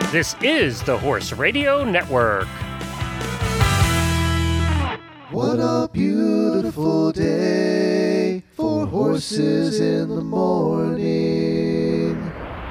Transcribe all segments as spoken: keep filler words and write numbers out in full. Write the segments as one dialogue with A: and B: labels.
A: This is the Horse Radio Network.
B: What a beautiful day for horses in the morning.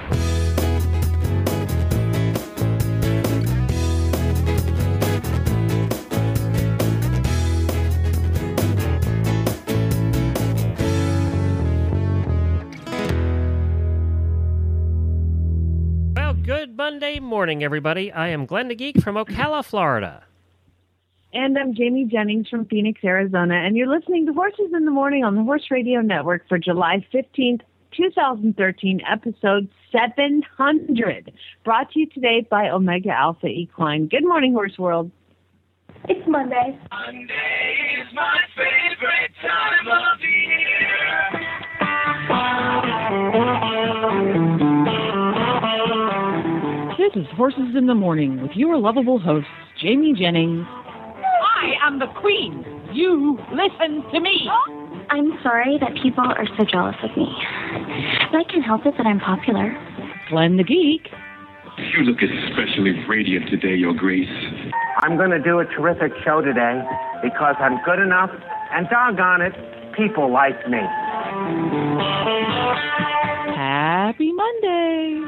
A: Well, good Monday morning, everybody. I am Glenn the Geek from Ocala, Florida.
C: And I'm Jamie Jennings from Phoenix, Arizona, and you're listening to Horses in the Morning on the Horse Radio Network for July fifteenth, twenty thirteen, episode seven hundred, brought to you today by Omega Alpha Equine. Good morning, Horse World.
D: It's Monday.
E: Monday is my favorite time of year.
F: This is Horses in the Morning with your lovable hosts, Jamie Jennings.
G: I am the queen. You listen to me.
D: I'm sorry that people are so jealous of me. But I can't help it that I'm popular.
F: Glenn the Geek.
H: You look especially radiant today, Your Grace.
I: I'm going to do a terrific show today because I'm good enough, and doggone it, people like me.
F: Happy Monday.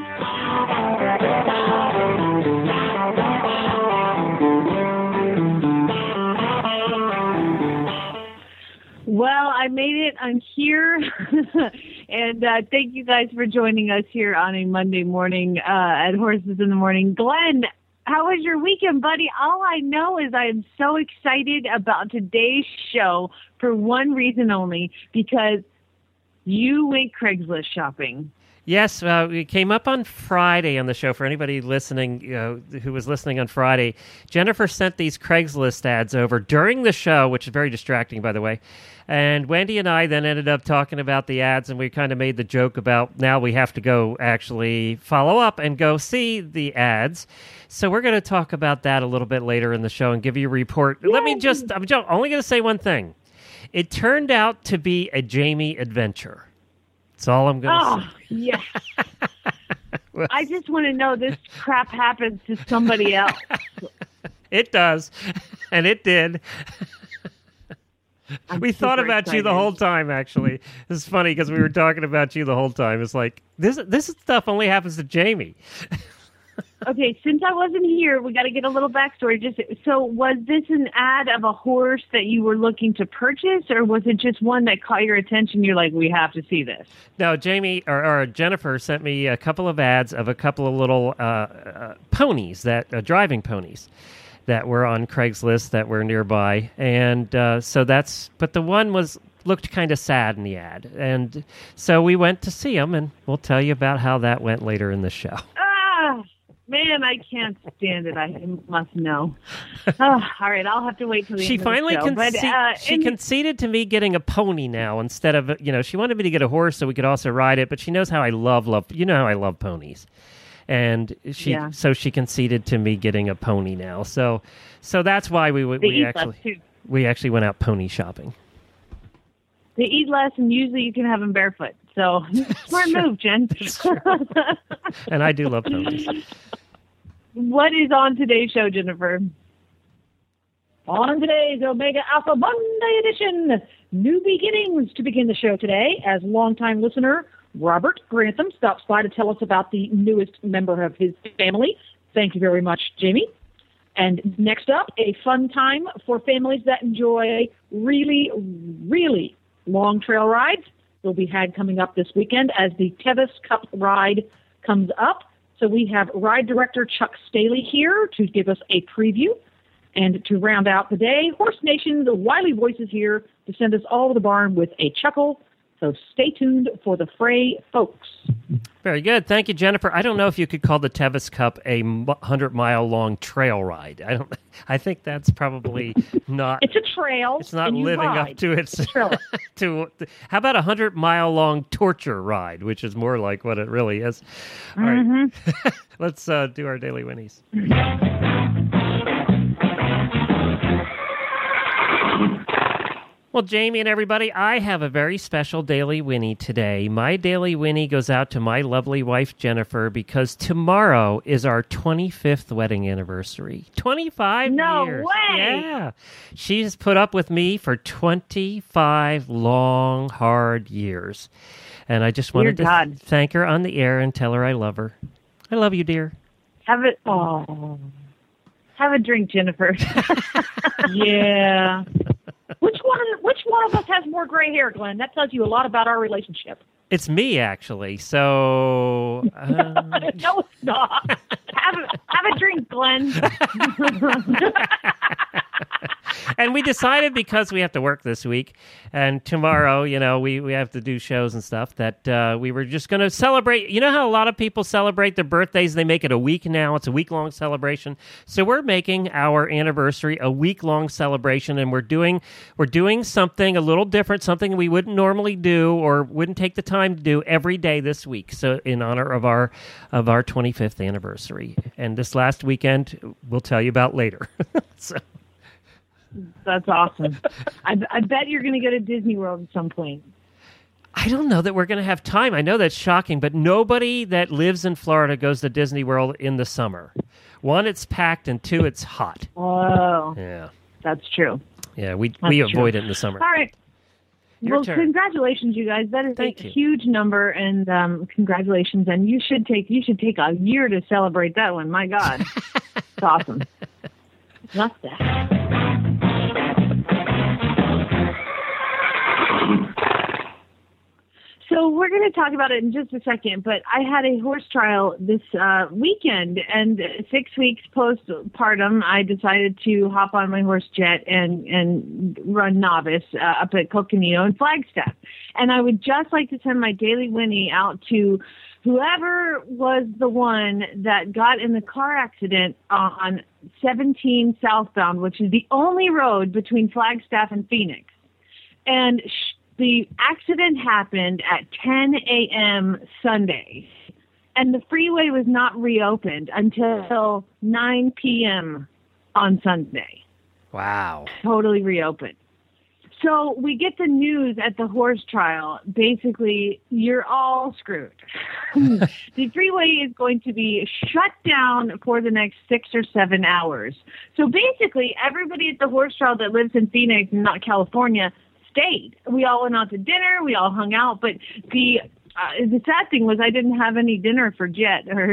C: Well, I made it. I'm here. and uh, thank you guys for joining us here on a Monday morning uh, at Horses in the Morning. Glenn, how was your weekend, buddy? All I know is I am so excited about today's show for one reason only, because you went Craigslist shopping.
A: Yes, uh, we came up on Friday on the show. For anybody listening, you know, who was listening on Friday, Jennifer sent these Craigslist ads over during the show, which is very distracting, by the way. And Wendy and I then ended up talking about the ads, and we kind of made the joke about now we have to go actually follow up and go see the ads. So we're going to talk about that a little bit later in the show and give you a report. Yay! Let me just, I'm only going to say one thing. It turned out to be a Jamie adventure. That's all I'm going to
C: oh,
A: say.
C: Yeah. I just want to know this crap happens to somebody else.
A: It does. And it did.
C: I'm
A: we thought about
C: excited.
A: you the whole time, actually. It's funny because we were talking about you the whole time. It's like, this this stuff only happens to Jamie.
C: Okay, since I wasn't here, we got to get a little backstory. Just so, was this an ad of a horse that you were looking to purchase, or was it just one that caught your attention? You're like, we have to see this.
A: No, Jamie or, or Jennifer sent me a couple of ads of a couple of little uh, uh, ponies, that uh, driving ponies, that were on Craigslist that were nearby, and uh, so that's. But the one was looked kind of sad in the ad, and so we went to see them, and we'll tell you about how that went later in the show.
C: Ah. Man, I can't stand it. I must know. Oh, all right, I'll have to wait till the
A: she
C: end
A: finally
C: of the show.
A: conce-
C: but, uh,
A: she
C: in-
A: conceded to me getting a pony now instead of, you know, she wanted me to get a horse so we could also ride it, but she knows how I love, love, you know how I love ponies. And she,
C: yeah.
A: so she conceded to me getting a pony now. So, so that's why we, we,
C: they
A: we
C: eat
A: actually,
C: less too.
A: we actually went out pony shopping.
C: They eat less, and usually you can have them barefoot. So, smart move, Jen.
A: And I do love ponies.
C: What is on today's show, Jennifer?
F: On today's Omega Alpha Monday edition, new beginnings to begin the show today, as longtime listener Robert Grantham stops by to tell us about the newest member of his family. Thank you very much, Jamie. And next up, a fun time for families that enjoy really, really long trail rides will be had coming up this weekend as the Tevis Cup ride comes up. So we have ride director Chuck Staley here to give us a preview. And to round out the day, Horse Nation's Wiley Voice is here to send us all to the barn with a chuckle. So stay tuned for the fray, folks.
A: Very good. Thank you, Jennifer. I don't know if you could call the Tevis Cup a hundred-mile-long trail ride. I don't. I think that's probably not.
F: It's a trail.
A: It's not
F: and you
A: living
F: ride.
A: up to its.
F: It's a trail.
A: to how about a hundred-mile-long torture ride, which is more like what it really is. All
C: Mm-hmm.
A: right, let's uh, do our daily Winnies. Well, Jamie and everybody, I have a very special Daily Winnie today. My Daily Winnie goes out to my lovely wife, Jennifer, because tomorrow is our twenty-fifth wedding anniversary. twenty-five
C: No
A: years.
C: way!
A: Yeah. She's put up with me for twenty-five long, hard years. And I just wanted
C: Dear
A: to
C: God.
A: thank her on the air and tell her I love her. I love you, dear.
C: Have it. Oh, have a drink, Jennifer.
F: Yeah. Which one? Of, which one of us has more gray hair, Glenn? That tells you a lot about our relationship.
A: It's me, actually. So, uh...
F: No, it's not.
C: have a, have a drink, Glenn.
A: And we decided, because we have to work this week and tomorrow, you know, we, we have to do shows and stuff, that uh, we were just going to celebrate. You know how a lot of people celebrate their birthdays? They make it a week now. It's a week-long celebration. So we're making our anniversary a week-long celebration, and we're doing we're doing something a little different, something we wouldn't normally do or wouldn't take the time to do every day this week. So in honor of our of our twenty-fifth anniversary. And this last weekend, we'll tell you about later. So.
C: That's awesome. I, I bet you're going to go to Disney World at some point.
A: I don't know that we're going to have time. I know that's shocking, but nobody that lives in Florida goes to Disney World in the summer. One, it's packed, and two, it's hot.
C: Oh,
A: Yeah,
C: that's true.
A: yeah, we
C: That's
A: we
C: true.
A: avoid it in the summer.
C: All right.
A: Your
C: well,
A: turn.
C: congratulations, you guys. That is
A: Thank
C: a
A: you.
C: huge number, and um, congratulations. And you should take you should take a year to celebrate that one. My God, it's awesome. Love that. So we're going to talk about it in just a second, but I had a horse trial this uh, weekend, and six weeks postpartum, I decided to hop on my horse jet and, and run novice uh, up at Coconino and Flagstaff. And I would just like to send my Daily Winnie out to whoever was the one that got in the car accident on seventeen southbound, which is the only road between Flagstaff and Phoenix. And sh- the accident happened at ten a.m. Sunday, and the freeway was not reopened until nine p.m. on Sunday.
A: Wow.
C: Totally reopened. So we get the news at the horse trial. Basically, you're all screwed. The freeway is going to be shut down for the next six or seven hours. So basically, everybody at the horse trial that lives in Phoenix and not California stayed. We all went out to dinner. We all hung out. But the uh, the sad thing was I didn't have any dinner for Jet. Or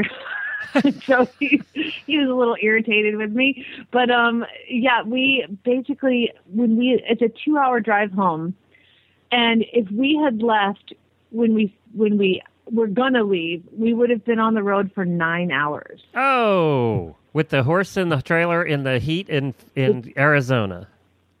C: so he, he was a little irritated with me. But um, yeah, we basically when we it's a two hour drive home, and if we had left when we when we were gonna leave, we would have been on the road for nine hours.
A: Oh, with the horse in the trailer in the heat in in Arizona.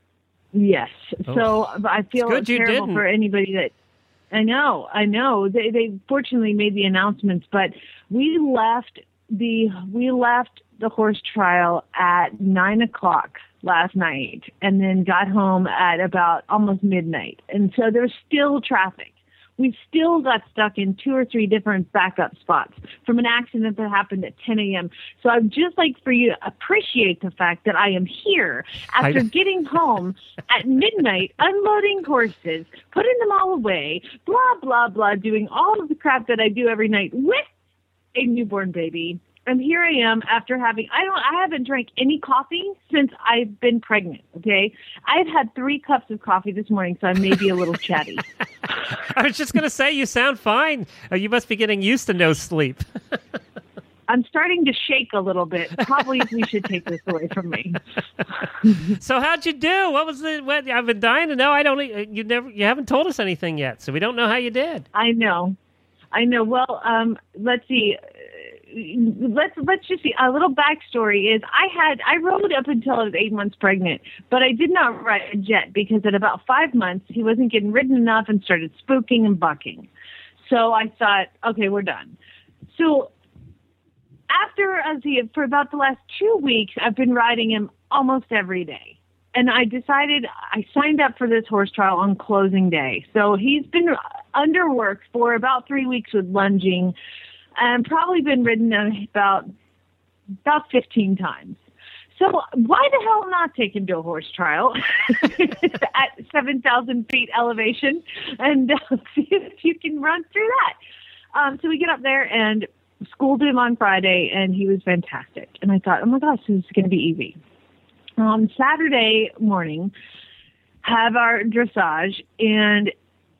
C: Yes.
A: Oh.
C: So I feel
A: It's good you
C: terrible
A: didn't.
C: for anybody that. I know, I know. They they fortunately made the announcements, but we left the we left the horse trial at nine o'clock last night, and then got home at about almost midnight. And so there's still traffic. We still got stuck in two or three different backup spots from an accident that happened at ten a.m. So I'd just like for you to appreciate the fact that I am here after
A: I-
C: getting home at midnight, unloading horses, putting them all away, blah, blah, blah, doing all of the crap that I do every night with a newborn baby. And here I am after having, I don't, I haven't drank any coffee since I've been pregnant, okay? I've had three cups of coffee this morning, so I may be a little chatty.
A: I was just going to say, you sound fine. Uh, you must be getting used to no sleep.
C: I'm starting to shake a little bit. Probably we should take this away from me.
A: So how'd you do? What was the? What, I've been dying to know. I don't. uh, You never. You haven't told us anything yet, so we don't know how you did.
C: I know. I know. Well, um, let's see. Let's let's just see. A little backstory is I had I rode up until I was eight months pregnant, but I did not ride Jet because at about five months he wasn't getting ridden enough and started spooking and bucking. So I thought, okay, we're done. So after as he for about the last two weeks, I've been riding him almost every day. And I decided I signed up for this horse trial on closing day. So he's been underworked for about three weeks with lunging. And probably been ridden about about fifteen times. So why the hell not take him to a horse trial at seven thousand feet elevation and uh, see if you can run through that? Um, so we get up there and schooled him on Friday, and he was fantastic. And I thought, oh, my gosh, this is going to be easy. On Saturday morning, have our dressage, and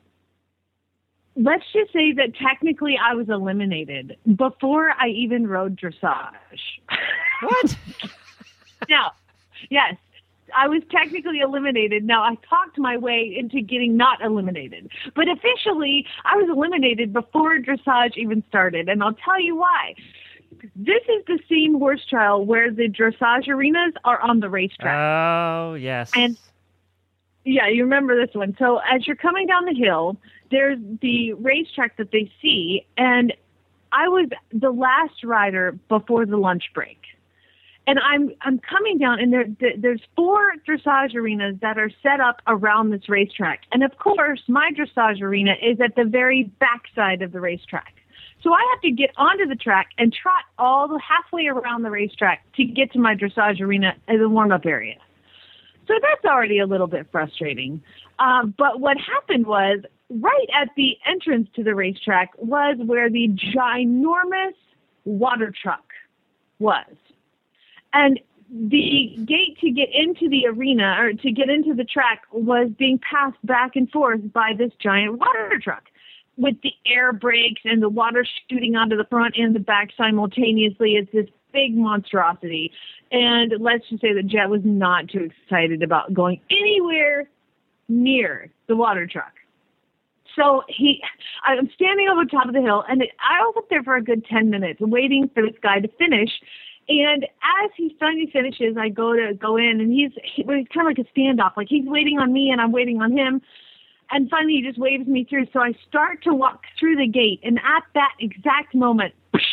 C: let's just say that technically I was eliminated before I even rode dressage.
A: What?
C: Now, yes, I was technically eliminated. Now, I talked my way into getting not eliminated. But officially, I was eliminated before dressage even started, and I'll tell you why. This is the same horse trial where the dressage arenas are on the racetrack.
A: Oh, yes.
C: And, yeah, you remember this one. So as you're coming down the hill, there's the racetrack that they see, and I was the last rider before the lunch break. And I'm I'm coming down, and there there's four dressage arenas that are set up around this racetrack. And, of course, my dressage arena is at the very backside of the racetrack. So I have to get onto the track and trot all the halfway around the racetrack to get to my dressage arena as a warm-up area. So that's already a little bit frustrating. Um, but what happened was, right at the entrance to the racetrack was where the ginormous water truck was. And the gate to get into the arena, or to get into the track, was being passed back and forth by this giant water truck with the air brakes and the water shooting onto the front and the back simultaneously. It's this big monstrosity. And let's just say that Jet was not too excited about going anywhere near the water truck. So he, I'm standing over the top of the hill, and I was up there for a good ten minutes waiting for this guy to finish. And as he finally finishes, I go to go in, and he's, he, well, he's kind of like a standoff. Like, he's waiting on me, and I'm waiting on him. And finally, he just waves me through. So I start to walk through the gate, and at that exact moment,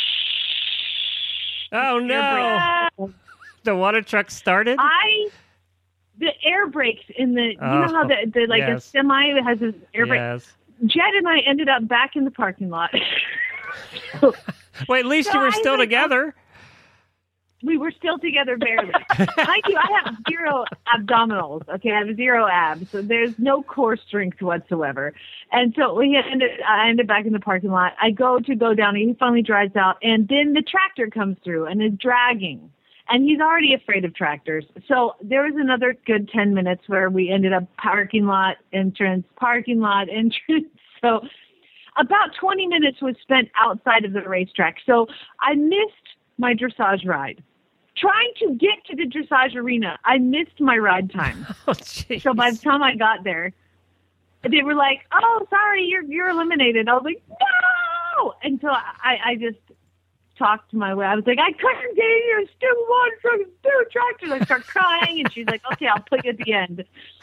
A: oh, no. The water truck started?
C: I, the air brakes in the,
A: oh,
C: you know how the, the like
A: yes.
C: a semi that has this air brake?
A: Yes.
C: Jet and I ended up back in the parking lot.
A: Wait, at least
C: so
A: you were
C: I
A: still
C: was,
A: together.
C: We were still together barely. Mind you, I have zero abdominals. Okay, I have zero abs, so there's no core strength whatsoever. And so we ended. I ended back in the parking lot. I go to go down, and he finally drives out, and then the tractor comes through and is dragging. And he's already afraid of tractors. So there was another good ten minutes where we ended up parking lot entrance, parking lot entrance. So about twenty minutes was spent outside of the racetrack. So I missed my dressage ride. Trying to get to the dressage arena, I missed my ride time.
A: Oh,
C: so by the time I got there, they were like, "Oh, sorry, you're you're eliminated." I was like, "No!" And so I, I just talked to my way. I was like, "I couldn't get in here, stupid water truck, stupid tractors." I start crying, and she's like, "Okay, I'll put you at the end."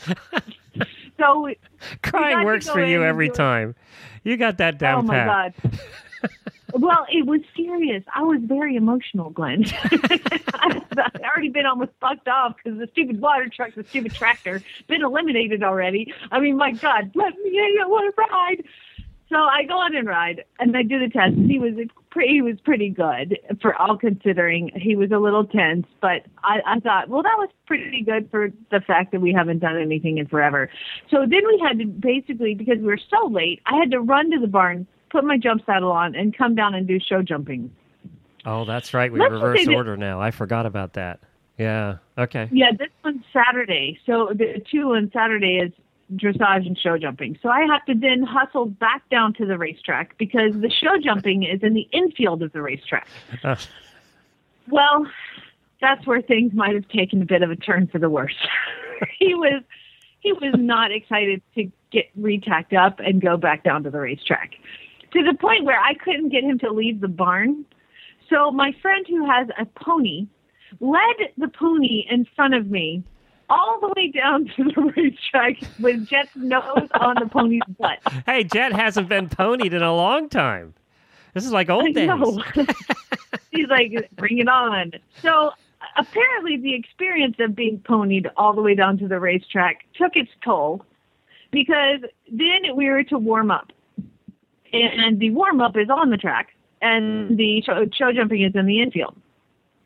C: So we,
A: crying
C: we
A: works for you every time. You got that down
C: oh my
A: pat.
C: God. Well, it was serious. I was very emotional, Glenn. I'd already been almost fucked off because the stupid water truck, the stupid tractor, been eliminated already. I mean, my God, let me in, I want to ride. So I go on and ride, and I do the test. He was pretty, he was pretty good for all considering. He was a little tense, but I, I thought, well, that was pretty good for the fact that we haven't done anything in forever. So then we had to basically, because we were so late, I had to run to the barn, put my jump saddle on, and come down and do show jumping.
A: Oh, that's right. We
C: Let's
A: reverse
C: say
A: order
C: that,
A: now. I forgot about that. Yeah. Okay.
C: Yeah, this one's Saturday. So the two on Saturday is dressage and show jumping. So I have to then hustle back down to the racetrack because the show jumping is in the infield of the racetrack.
A: Uh.
C: Well, that's where things might have taken a bit of a turn for the worse. he was he was not excited to get re-tacked up and go back down to the racetrack, to the point where I couldn't get him to leave the barn. So my friend who has a pony led the pony in front of me all the way down to the racetrack with Jet's nose on the pony's butt.
A: Hey, Jet hasn't been ponied in a long time. This is like old days.
C: He's like, bring it on. So apparently the experience of being ponied all the way down to the racetrack took its toll, because then we were to warm up. And the warm-up is on the track, and the show, show jumping is in the infield.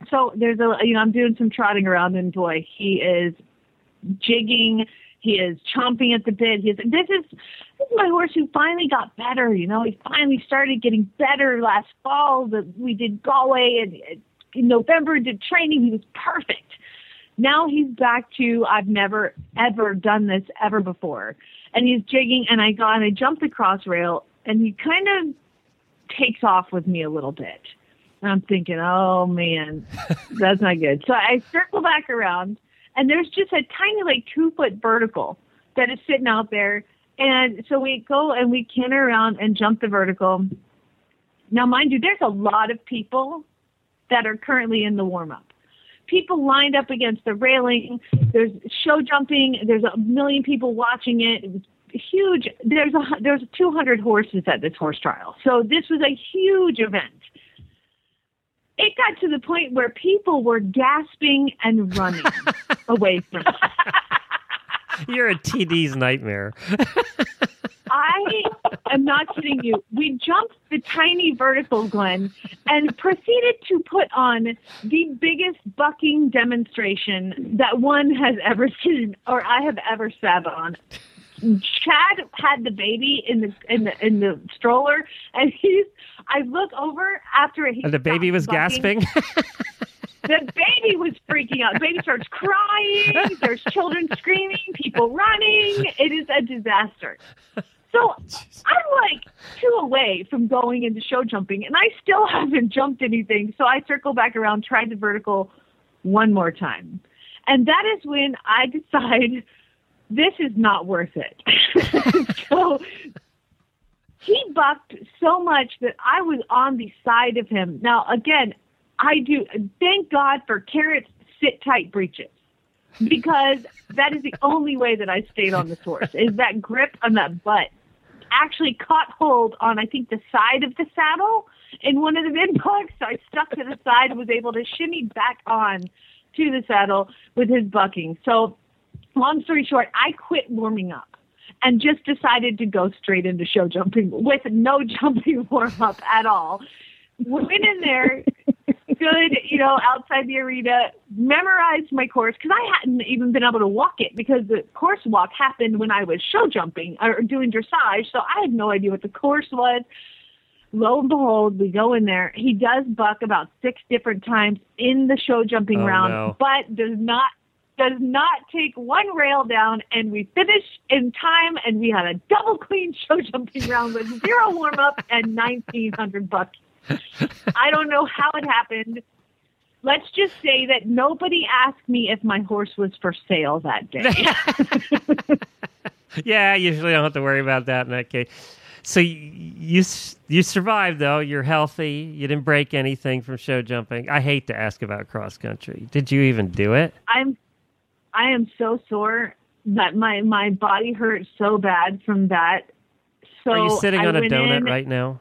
C: so there's a, you know, I'm doing some trotting around, and boy, he is jigging. He is chomping at the bit. He is, this is this is my horse who finally got better. You know, he finally started getting better last fall. The, we did Galway, and in November did training. He was perfect. Now he's back to, I've never, ever done this ever before. And he's jigging, and I got, and I jumped the cross rail, and he kind of takes off with me a little bit. And I'm thinking, oh, man, that's not good. So I circle back around, and there's just a tiny, like, two-foot vertical that is sitting out there. And so we go, and we canter around and jump the vertical. Now, mind you, there's a lot of people that are currently in the warm-up. People lined up against the railing. There's show jumping. There's a million people watching it. It was huge. There's a there's two hundred horses at this horse trial. So this was a huge event. It got to the point where people were gasping and running away from it.
A: You're a T D's nightmare.
C: I am not kidding you. We jumped the tiny vertical, Glenn, and proceeded to put on the biggest bucking demonstration that one has ever seen or I have ever sat on. Chad had the baby in the in the in the stroller, and he's. I look over after he.
A: And the baby was
C: bucking.
A: gasping.
C: The baby was freaking out. The baby starts crying. There's children screaming, people running. It is a disaster. So I'm like two away from going into show jumping, and I still haven't jumped anything. So I circle back around, tried the vertical one more time. And that is when I decide this is not worth it. So he bucked so much that I was on the side of him. Now, again, I do thank God for Carrot's sit tight breeches, because that is the only way that I stayed on this horse, is that grip on that butt actually caught hold on, I think, the side of the saddle in one of the mid bucks. So I stuck to the side and was able to shimmy back on to the saddle with his bucking. So long story short, I quit warming up and just decided to go straight into show jumping with no jumping warm up at all. Went in there, stood, you know, outside the arena, memorized my course, because I hadn't even been able to walk it, because the course walk happened when I was show jumping or doing dressage, so I had no idea what the course was. Lo and behold, we go in there. He does buck about six different times in the show jumping
A: oh,
C: round,
A: no.
C: but does not does not take one rail down, and we finish in time, and we had a double clean show jumping round with zero warm up and nineteen hundred bucks. I don't know how it happened. Let's just say that nobody asked me if my horse was for sale that day.
A: Yeah, I usually don't have to worry about that in that case. So you, you you survived, though. You're healthy. You didn't break anything from show jumping. I hate to ask about cross country. Did you even do it?
C: I'm I am so sore that my, my body hurts so bad from that. So
A: Are you sitting
C: I
A: on a
C: went
A: donut
C: in,
A: right now?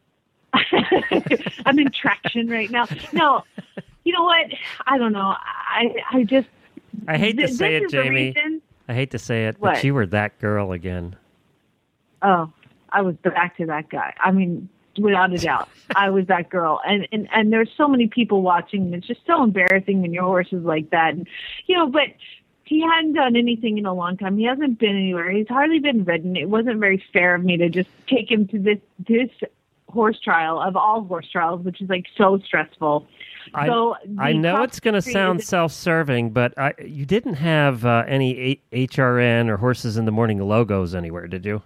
C: I'm in traction right now. No, you know what? I don't know. I I just.
A: I hate to
C: th-
A: say
C: this
A: it,
C: is the
A: Jamie.
C: reason-
A: I hate to say it,
C: What?
A: but you were that girl again.
C: Oh, I was back to that guy. I mean, without a doubt, I was that girl. And, and and there's so many people watching, and it's just so embarrassing when your horse is like that. And, you know, but he hadn't done anything in a long time. He hasn't been anywhere. He's hardly been ridden. It wasn't very fair of me to just take him to this this horse trial of all horse trials, which is like so stressful.
A: I,
C: so
A: I know
C: cross
A: it's going to
C: country
A: sound
C: is-
A: self-serving, but I, you didn't have uh, any A- H R N or Horses in the Morning logos anywhere, did you?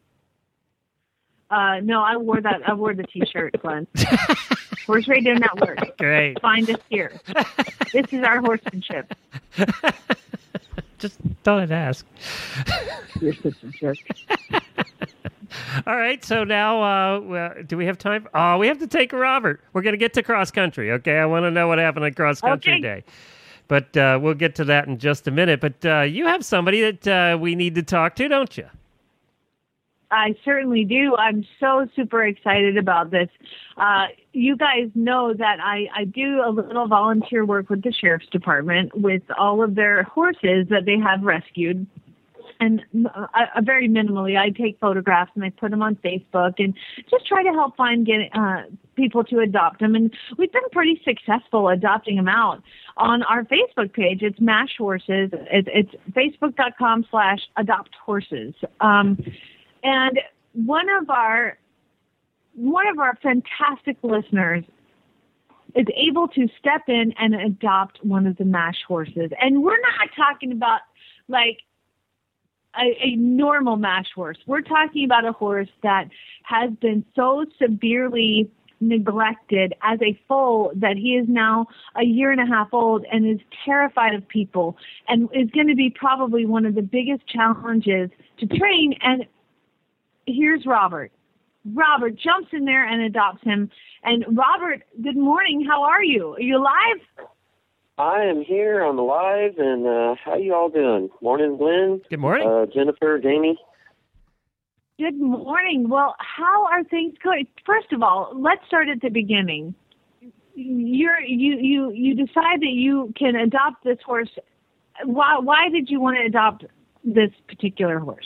C: Uh, no, I wore that. I wore the T-shirt, Glenn. Horse Radio Network.
A: Great.
C: Find us here. This is our horsemanship.
A: Just thought I'd ask.
C: You're such a jerk.
A: All right, so now, uh, well, do we have time? Oh, we have to take Robert. We're going to get to cross country, okay? I want to know what happened at cross country
C: Okay.
A: day. But uh, we'll get to that in just a minute. But uh, you have somebody that uh, we need to talk to, don't you?
C: I certainly do. I'm so super excited about this. Uh, you guys know that I, I do a little volunteer work with the Sheriff's Department with all of their horses that they have rescued. And uh, I, very minimally, I take photographs and I put them on Facebook and just try to help find get, uh, people to adopt them, and we've been pretty successful adopting them out on our Facebook page. It's MASH Horses. It's, it's facebook.com slash adopt horses. Um, and one of our one of our fantastic listeners is able to step in and adopt one of the MASH horses. And we're not talking about like a, a normal MASH horse. We're talking about a horse that has been so severely neglected as a foal that he is now a year and a half old and is terrified of people and is going to be probably one of the biggest challenges to train. And here's Robert. Robert jumps in there and adopts him. And Robert, good morning. How are you? Are you alive?
J: I am here on the live, and uh, how you all doing? Morning, Glenn.
A: Good morning.
J: Uh, Jennifer, Jamie.
C: Good morning. Well, how are things going? First of all, let's start at the beginning. You're, you you you decide that you can adopt this horse. Why why did you want to adopt this particular horse?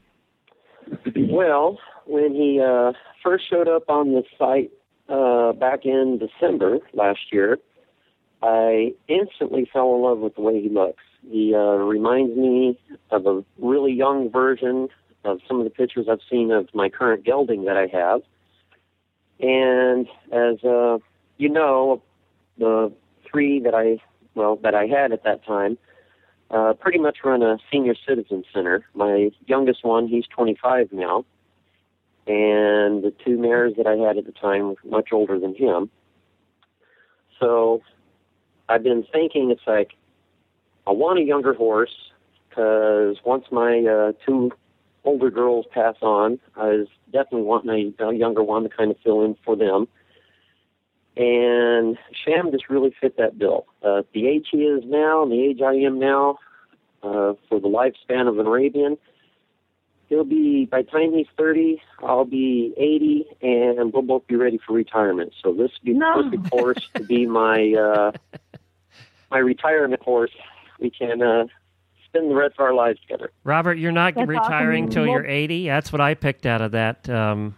J: Well, when he uh, first showed up on the site uh, back in December last year, I instantly fell in love with the way he looks. He uh, reminds me of a really young version of some of the pictures I've seen of my current gelding that I have. And as uh, you know, the three that I, well, that I had at that time, uh, pretty much run a senior citizen center. My youngest one, he's twenty-five now. And the two mares that I had at the time were much older than him. So I've been thinking, it's like, I want a younger horse because once my uh, two older girls pass on, I was definitely wanting a, a younger one to kind of fill in for them. And Sham just really fit that bill. Uh, the age he is now and the age I am now, uh, for the lifespan of an Arabian, he'll be, by the time he's thirty, I'll be eighty, and we'll both be ready for retirement. So this would be
C: No.
J: the perfect horse to be my uh, my retirement horse. We can uh, spend the rest of our lives together.
A: Robert, you're not
C: That's
A: retiring
C: awesome.
A: till
C: Well-
A: you're eighty. That's what I picked out of that. Um,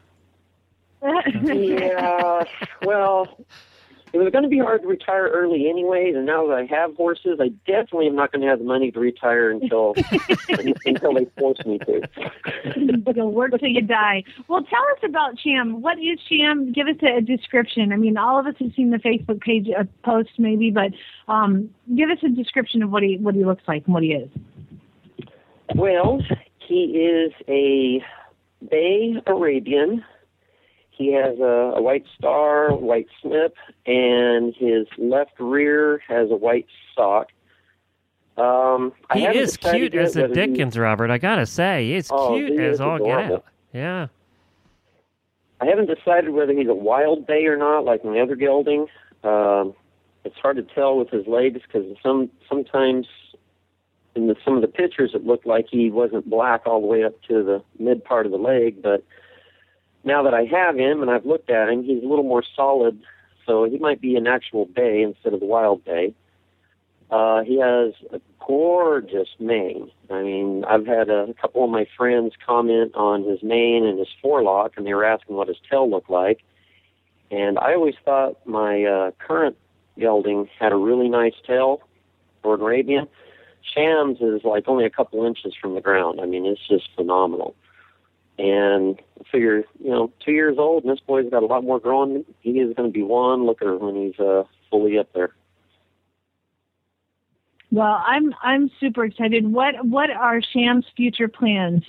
J: Yeah, well, it was going to be hard to retire early anyways, and now that I have horses, I definitely am not going to have the money to retire until until they force me to.
C: You'll work till you die. Well, tell us about Sham. What is Sham? Give us a, a description. I mean, all of us have seen the Facebook page uh, post, maybe, but um, give us a description of what he what he looks like and what he is.
J: Well, he is a Bay Arabian. He has a, a white star, white snip, and his left rear has a white sock. Um, I
A: he
J: haven't
A: is
J: decided
A: cute
J: yet
A: as a
J: whether he-
A: Dickens, Robert. I gotta say, he's
J: Oh,
A: cute
J: he
A: as
J: is
A: all get
J: adorable.
A: out. Yeah.
J: I haven't decided whether he's a wild bay or not, like in the other gelding. Um, it's hard to tell with his legs because some sometimes in the, some of the pictures it looked like he wasn't black all the way up to the mid part of the leg, but now that I have him and I've looked at him, he's a little more solid, so he might be an actual bay instead of the wild bay. Uh, he has a gorgeous mane. I mean, I've had a, a couple of my friends comment on his mane and his forelock, and they were asking what his tail looked like. And I always thought my uh, current gelding had a really nice tail for an Arabian. Sham's is like only a couple inches from the ground. I mean, it's just phenomenal. And I figure, you know, two years old, and this boy's got a lot more growing. He is going to be one looker when he's uh, fully up there.
C: Well, I'm I'm super excited. What what are Sham's future plans?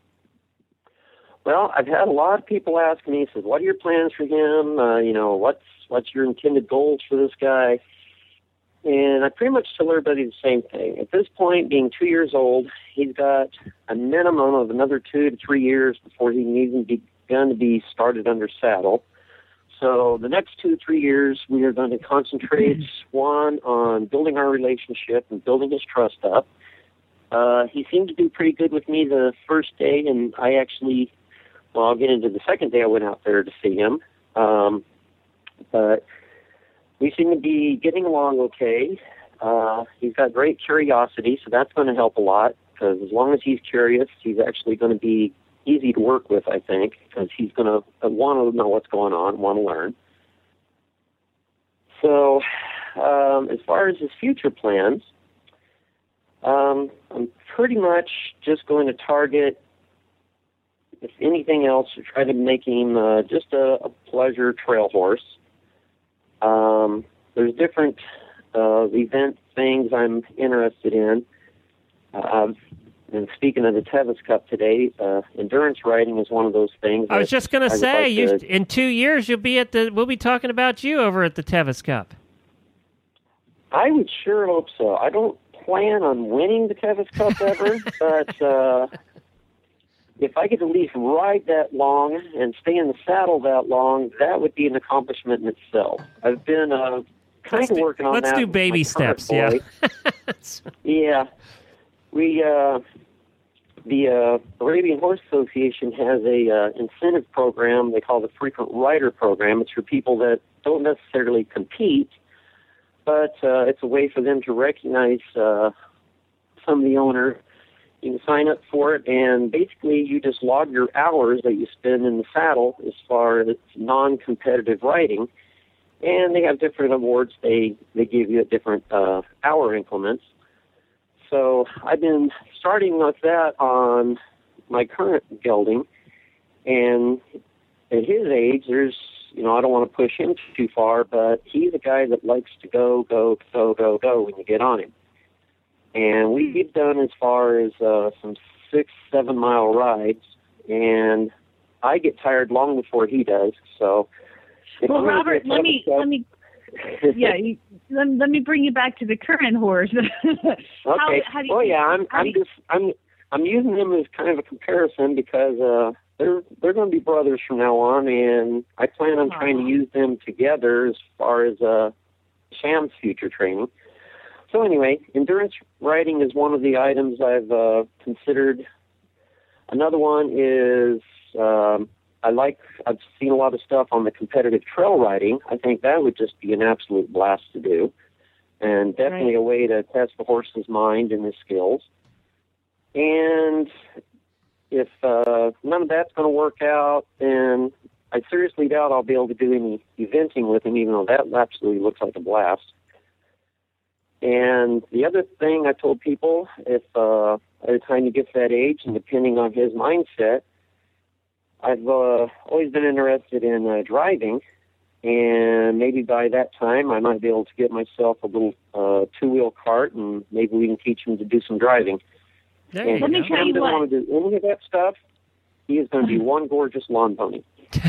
J: Well, I've had a lot of people ask me, says, what are your plans for him? Uh, you know, what's what's your intended goals for this guy? And I pretty much tell everybody the same thing. At this point, being two years old, he's got a minimum of another two to three years before he can even begin to be started under saddle. So the next two, three years, we are going to concentrate, one, on building our relationship and building his trust up. Uh, he seemed to do pretty good with me the first day, and I actually, well, I'll get into the second day I went out there to see him. Um, but we seem to be getting along okay. Uh, he's got great curiosity, so that's going to help a lot, because as long as he's curious, he's actually going to be easy to work with, I think, because he's going to want to know what's going on, want to learn. So, um, as far as his future plans, um, I'm pretty much just going to target, if anything else, to try to make him uh, just a, a pleasure trail horse. Um, there's different uh, event things I'm interested in. Uh, and speaking of the Tevis Cup today, uh, endurance riding is one of those things.
A: I was just going to say,
J: like
A: you,
J: to,
A: in two years you'll be at the. We'll be talking about you over at the Tevis Cup.
J: I would sure hope so. I don't plan on winning the Tevis Cup ever, but uh, if I could at least ride that long and stay in the saddle that long, that would be an accomplishment in itself. I've been uh, kind
A: let's
J: of
A: do,
J: working on
A: let's
J: that.
A: Let's do baby steps, yeah.
J: yeah. We, uh, the uh, Arabian Horse Association has a uh, incentive program they call the Frequent Rider Program. It's for people that don't necessarily compete, but uh, it's a way for them to recognize uh, some of the owners. You can sign up for it, and basically you just log your hours that you spend in the saddle as far as non-competitive riding, and they have different awards they, they give you at different uh, hour increments. So I've been starting with that on my current gelding, and at his age, there's, you know, I don't want to push him too far, but he's a guy that likes to go, go, go, go, go when you get on him. And we've done as far as uh, some six, seven mile rides, and I get tired long before he does. So,
C: well, Robert, let me stuff, let me. yeah, you, let, let me bring you back to the current horse.
J: okay.
C: How, how do you,
J: well, yeah, I'm I'm
C: you,
J: just I'm I'm using them as kind of a comparison because uh, they're they're going to be brothers from now on, and I plan on oh. trying to use them together as far as uh, Sham's future training. So anyway, endurance riding is one of the items I've uh, considered. Another one is um, I like, I've seen a lot of stuff on the competitive trail riding. I think that would just be an absolute blast to do, and definitely right. a way to test the horse's mind and his skills. And if uh, none of that's going to work out, then I seriously doubt I'll be able to do any eventing with him, even though that absolutely looks like a blast. And the other thing I told people, if uh, by the time he gets that age, and depending on his mindset, I've uh, always been interested in uh, driving, and maybe by that time I might be able to get myself a little uh, two-wheel cart, and maybe we can teach him to do some driving.
A: There
J: and
A: you
C: Let me tell you what.
J: Want to do any of that stuff, he is going to be one gorgeous lawn pony.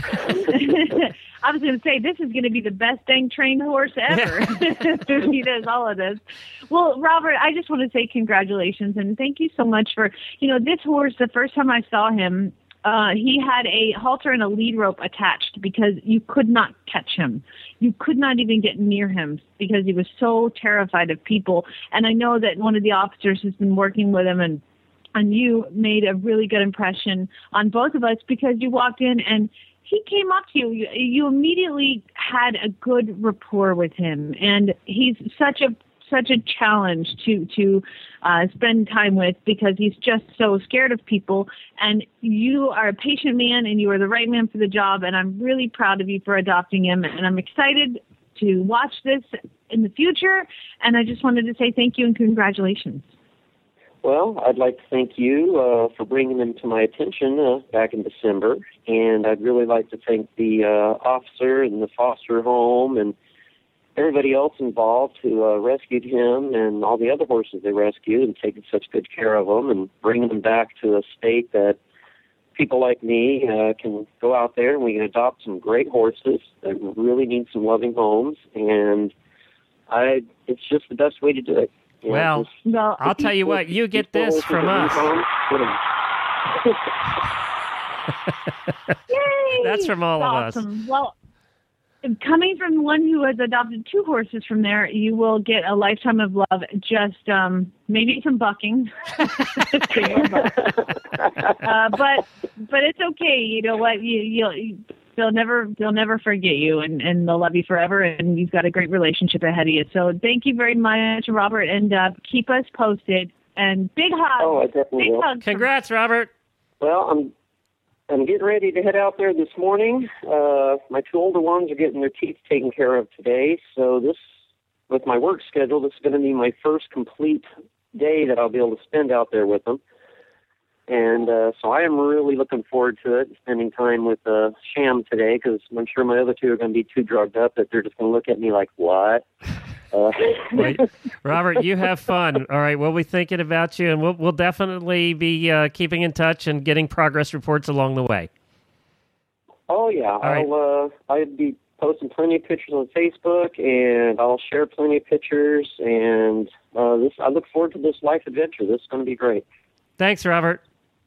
C: I was going to say, this is going to be the best dang trained horse ever. He does all of this. Well, Robert, I just want to say congratulations, and thank you so much for, you know, this horse, the first time I saw him, uh, he had a halter and a lead rope attached because you could not catch him. You could not even get near him because he was so terrified of people. And I know that one of the officers has been working with him, and and you made a really good impression on both of us because you walked in and he came up to you. You, you immediately had a good rapport with him, and he's such a such a challenge to to uh, spend time with because he's just so scared of people. And you are a patient man, and you are the right man for the job. And I'm really proud of you for adopting him. And I'm excited to watch this in the future. And I just wanted to say thank you and congratulations.
J: Well, I'd like to thank you uh, for bringing them to my attention uh, back in December, and I'd really like to thank the uh, officer and the foster home and everybody else involved who uh, rescued him and all the other horses they rescued and taken such good care of them and bringing them back to a state that people like me uh, can go out there and we can adopt some great horses that really need some loving homes, and I, it's just the best way to do it. You
A: well,
J: know,
C: well,
A: I'll tell you what, you get this from us.
C: Yay!
A: That's from all
C: That's
A: of
C: awesome.
A: us.
C: Well, coming from one who has adopted two horses from there, you will get a lifetime of love. Just um, maybe some bucking, uh, but but it's okay. You know what? You you'll. They'll never, they'll never forget you, and, and they'll love you forever. And you've got a great relationship ahead of you. So thank you very much, Robert, and uh, keep us posted. And big hugs.
J: Oh, I definitely
C: big
J: will.
C: Hugs
A: Congrats, Robert.
J: Well, I'm I'm getting ready to head out there this morning. Uh, my two older ones are getting their teeth taken care of today. So this, with my work schedule, this is going to be my first complete day that I'll be able to spend out there with them. And uh, so I am really looking forward to it, spending time with uh, Sham today, because I'm sure my other two are going to be too drugged up that they're just going to look at me like, what? Uh,
A: Wait, Robert, you have fun. All right, we'll be thinking about you, and we'll we'll definitely be uh, keeping in touch and getting progress reports along the way.
J: Oh yeah,
A: All
J: I'll
A: right.
J: uh, I'll be posting plenty of pictures on Facebook, and I'll share plenty of pictures. And uh, this, I look forward to this life adventure. This is going to be great.
A: Thanks, Robert.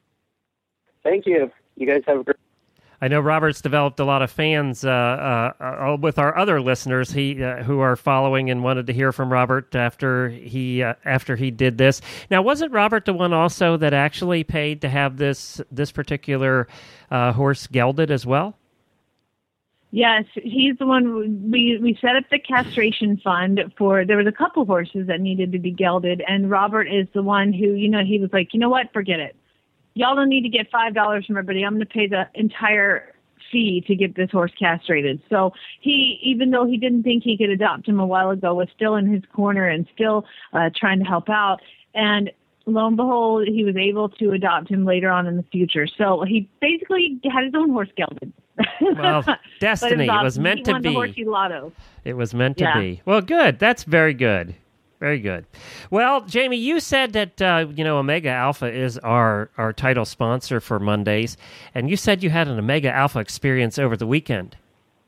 J: Thank you. You guys have a great.
A: I know Robert's developed a lot of fans uh, uh, uh, with our other listeners he uh, who are following and wanted to hear from Robert after he uh, after he did this. Now, wasn't Robert the one also that actually paid to have this this particular uh, horse gelded as well?
C: Yes, he's the one. We we set up the castration fund for. There was a couple horses that needed to be gelded, and Robert is the one who, you know, he was like, you know what, forget it. Y'all don't need to get five dollars from everybody. I'm going to pay the entire fee to get this horse castrated. So he, even though he didn't think he could adopt him a while ago, was still in his corner and still uh, trying to help out. And lo and behold, he was able to adopt him later on in the future. So he basically had his own horse gelded.
A: Well, destiny. It was,
C: it
A: was meant
C: he
A: to
C: won
A: be.
C: The horsey lotto.
A: It was meant to
C: Yeah.
A: be. Well, good. That's very good. Very good. Well, Jamie, you said that uh, you know Omega Alpha is our, our title sponsor for Mondays, and you said you had an Omega Alpha experience over the weekend.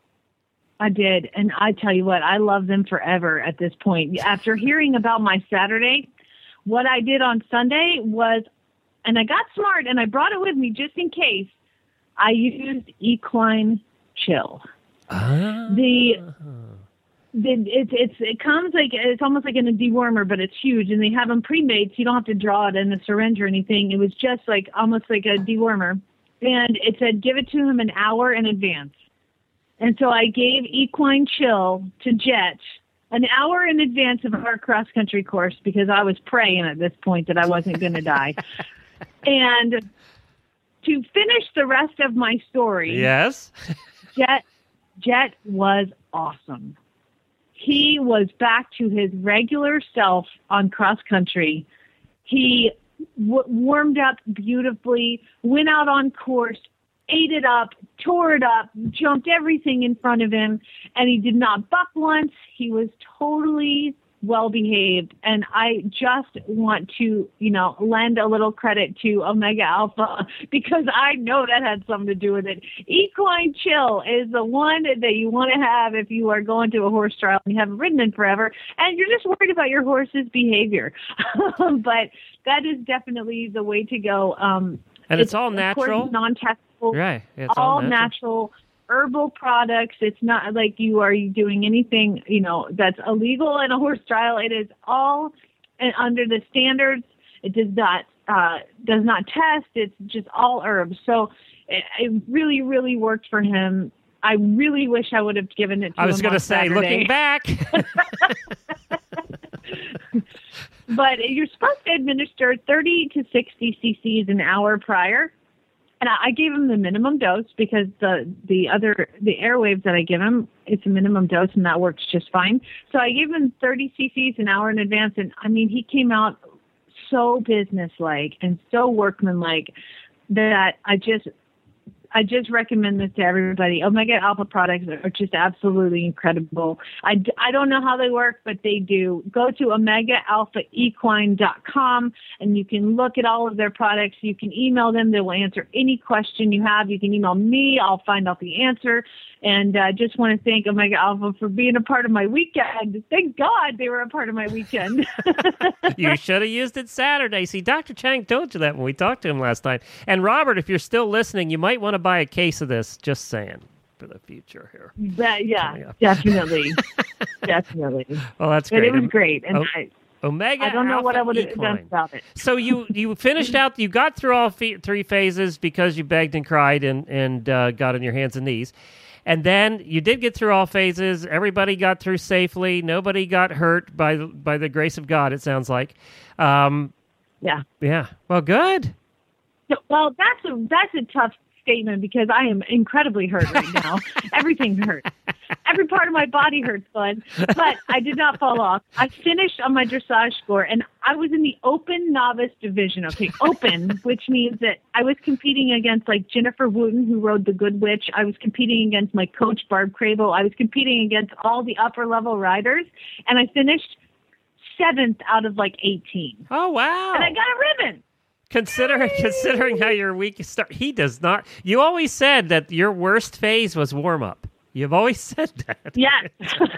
C: I did, and I tell you what, I love them forever at this point. After hearing about my Saturday, what I did on Sunday was, and I got smart, and I brought it with me just in case, I used Equine Chill.
A: Ah.
C: The... It's it's it comes like it's almost like in a dewormer, but it's huge, and they have them pre-made, so you don't have to draw it in a syringe or anything. It was just like almost like a dewormer, and it said give it to him an hour in advance. And so I gave Equine Chill to Jet an hour in advance of our cross country course because I was praying at this point that I wasn't going to die. And to finish the rest of my story,
A: yes,
C: Jet Jet was awesome. He was back to his regular self on cross country. He w- warmed up beautifully, went out on course, ate it up, tore it up, jumped everything in front of him, and he did not buck once. He was totally well behaved, and I just want to, you know, lend a little credit to Omega Alpha because I know that had something to do with it. Equine Chill is the one that you want to have if you are going to a horse trial and you haven't ridden in forever, and you're just worried about your horse's behavior. But that is definitely the way to go. Um,
A: and it's, it's all natural,
C: non-testable,
A: right? It's
C: all,
A: all natural.
C: natural. Herbal products. It's not like you are doing anything, you know, that's illegal in a horse trial. It is all under the standards. It does not uh, does not test. It's just all herbs. So it, it really, really worked for him. I really wish I would have given it to him.
A: I was
C: going to
A: say, looking back.
C: But you're supposed to administer thirty to sixty cc's an hour prior. And I gave him the minimum dose because the the other the airwaves that I give him, it's a minimum dose and that works just fine. So I gave him thirty cc's an hour in advance, and I mean he came out so businesslike and so workmanlike that I just I just recommend this to everybody. Omega Alpha products are just absolutely incredible. I, I don't know how they work, but they do. Go to omega alpha equine dot com, and you can look at all of their products. You can email them. They will answer any question you have. You can email me. I'll find out the answer. And I uh, just want to thank Omega Alpha for being a part of my weekend. Thank God they were a part of my weekend.
A: You should have used it Saturday. See, Doctor Chang told you that when we talked to him last time. And Robert, if you're still listening, you might want to buy a case of this. Just saying, for the future here.
C: But, yeah, definitely. Definitely.
A: Well, that's
C: but
A: great.
C: it was great. And
A: oh.
C: I,
A: Omega
C: I don't know
A: Alpha
C: what I would have
A: Equine.
C: done without it.
A: So you, you finished out, you got through all f- three phases because you begged and cried and, and uh, got on your hands and knees. And then you did get through all phases. Everybody got through safely. Nobody got hurt by the, by the grace of God, it sounds like. Um,
C: yeah.
A: Yeah. Well, good.
C: So, well, that's a, that's a tough statement because I am incredibly hurt right now. Everything hurts. Every part of my body hurts, Glenn. But I did not fall off. I finished on my dressage score, and I was in the open novice division. Okay, open, which means that I was competing against like Jennifer Wooten, who rode the Good Witch. I was competing against my coach, Barb Crable. I was competing against all the upper level riders, and I finished seventh out of like eighteen.
A: Oh, wow.
C: And I got a ribbon.
A: Considering considering how your week start, he does not. You always said that your worst phase was warm up. You've always said that.
C: Yes,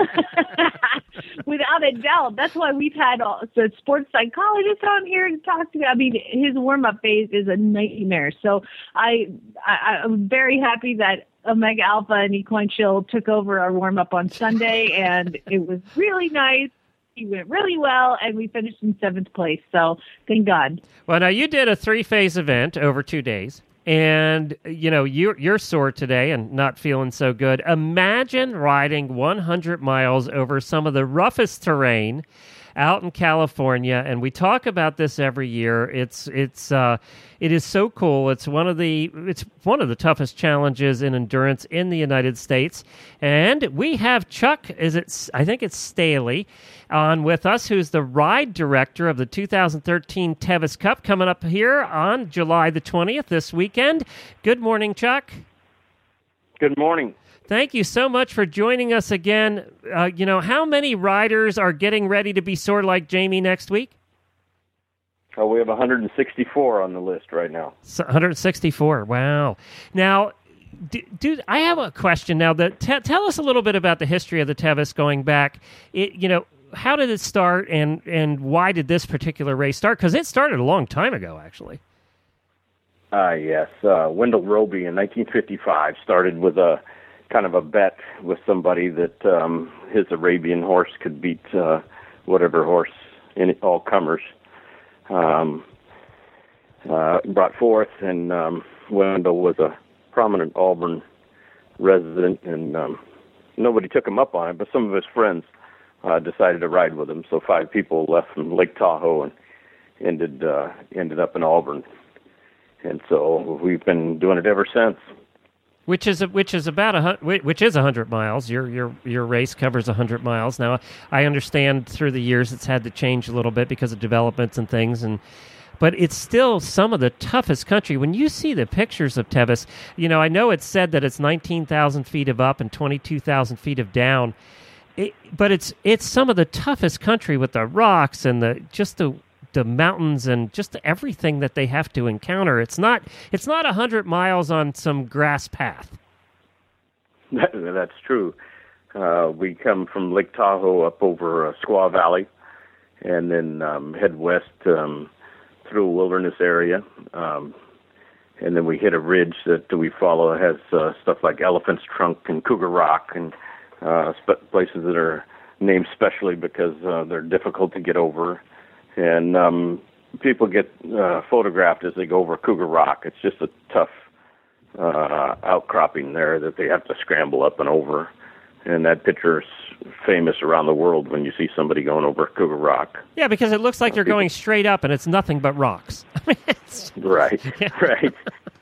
C: without a doubt. That's why we've had all, the sports psychologist on here to talk to me. I mean, his warm up phase is a nightmare. So I, I I'm very happy that Omega Alpha and Equine Chill took over our warm up on Sunday, and it was really nice. He went really well, and we finished in seventh place. So thank God.
A: Well, now you did a three-phase event over two days, and you know you're you're sore today and not feeling so good. Imagine riding one hundred miles over some of the roughest terrain out in California, and we talk about this every year. It's it's uh, it is so cool. It's one of the it's one of the toughest challenges in endurance in the United States. And we have Chuck, is it? I think it's Staley, on with us, who's the ride director of the two thousand thirteen Tevis Cup coming up here on July the twentieth this weekend. Good morning, Chuck.
K: Good morning.
A: Thank you so much for joining us again. Uh, you know, how many riders are getting ready to be sore like Jamie next week?
K: Oh, we have one hundred sixty-four on the list right now.
A: So one hundred sixty-four. Wow. Now, do, do I have a question now? That te- tell us a little bit about the history of the Tevis going back. It, you know, how did it start, and and why did this particular race start? Because it started a long time ago, actually.
K: Uh, yes. Uh, Wendell Roby in nineteen fifty-five started with a kind of a bet with somebody that um, his Arabian horse could beat uh, whatever horse in all comers um, uh, brought forth. And um, Wendell was a prominent Auburn resident, and um, nobody took him up on it, but some of his friends uh, decided to ride with him. So five people left from Lake Tahoe and ended uh, ended up in Auburn. And so we've been doing it ever since.
A: Which is a, which is about a which is a hundred miles. Your your your race covers a hundred miles. Now I understand through the years it's had to change a little bit because of developments and things, and but it's still some of the toughest country. When you see the pictures of Tevis, you know I know it's said that it's nineteen thousand feet of up and twenty two thousand feet of down, it, but it's it's some of the toughest country with the rocks and the just the. the mountains and just everything that they have to encounter. It's not it's not a hundred miles on some grass path.
K: That, that's true. Uh, we come from Lake Tahoe up over uh, Squaw Valley, and then um, head west um, through a wilderness area, um, and then we hit a ridge that we follow. It has uh, stuff like Elephant's Trunk and Cougar Rock, and uh, sp- places that are named specially because uh, they're difficult to get over. And um, people get uh, photographed as they go over Cougar Rock. It's just a tough uh, outcropping there that they have to scramble up and over. And that picture is famous around the world when you see somebody going over Cougar Rock.
A: Yeah, because it looks like they're going straight up and it's nothing but rocks.
K: Right, right.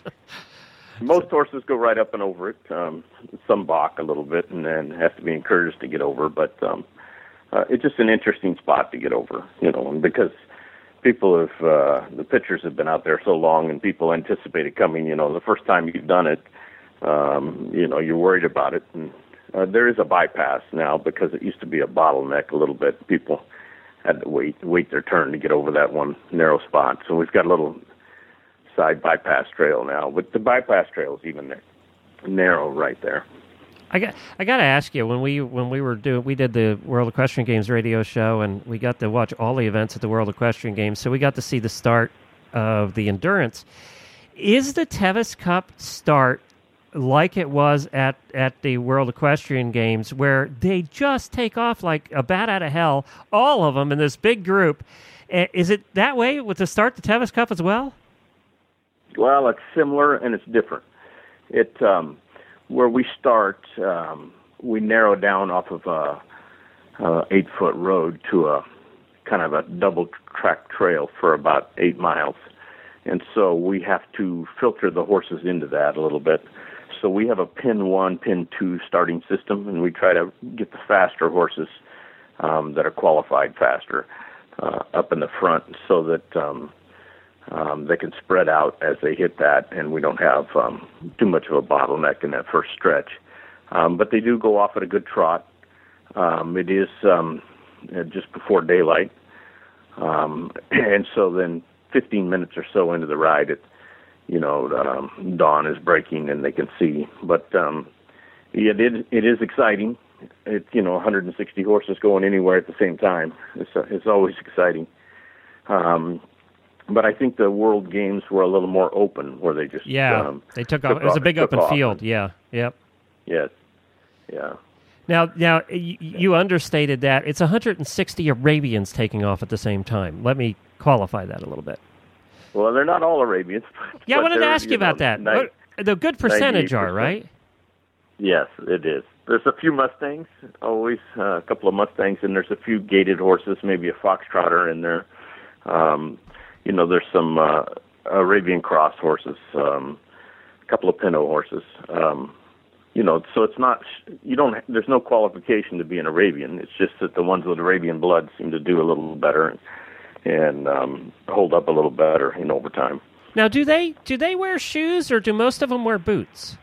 K: Most horses go right up and over it. Um, some balk a little bit and then have to be encouraged to get over. But um, uh, it's just an interesting spot to get over, you know, and because people have, uh, the pictures have been out there so long and people anticipated coming, you know, the first time you've done it, um, you know, you're worried about it. And uh, there is a bypass now because it used to be a bottleneck a little bit. People had to wait, wait their turn to get over that one narrow spot. So we've got a little side bypass trail now, but the bypass trail is even there, narrow right there.
A: I got I got to ask you, when we when we were doing we did the World Equestrian Games radio show and we got to watch all the events at the World Equestrian Games, so we got to see the start of the endurance. Is the Tevis Cup start like it was at, at the World Equestrian Games, where they just take off like a bat out of hell, all of them in this big group? Is it that way with the start the Tevis Cup as well?
K: Well, it's similar and it's different. It um, where we start, um, we narrow down off of a, a eight-foot road to a kind of a double-track trail for about eight miles, and so we have to filter the horses into that a little bit. So we have a pin one, pin two starting system, and we try to get the faster horses um, that are qualified faster uh, up in the front so that um, um, they can spread out as they hit that, and we don't have um, too much of a bottleneck in that first stretch. Um, but they do go off at a good trot. Um, it is um, just before daylight, um, and so then fifteen minutes or so into the ride, it, you know, um, dawn is breaking and they can see. But um, yeah, it is, it is exciting. It's, you know, one hundred sixty horses going anywhere at the same time. It's uh, it's always exciting. Um, but I think the World Games were a little more open, where they just
A: yeah
K: um,
A: they took off. It was a big open field. Yeah. Yep.
K: Yes. Yeah.
A: Now, now you, you understated that. It's one hundred sixty Arabians taking off at the same time. Let me qualify that a little bit.
K: Well, they're not all Arabians.
A: Yeah, I wanted to ask you about
K: know,
A: that.
K: Nine,
A: the good percentage are, right?
K: Yes, it is. There's a few Mustangs, always uh, a couple of Mustangs, and there's a few gaited horses, maybe a Foxtrotter in there. Um, you know, there's some uh, Arabian cross horses, um, a couple of Pinto horses. Um, you know, so it's not, you don't, there's no qualification to be an Arabian. It's just that the ones with Arabian blood seem to do a little better and, and um, hold up a little better in overtime.
A: Now, do they do they wear shoes, or do most of them wear boots?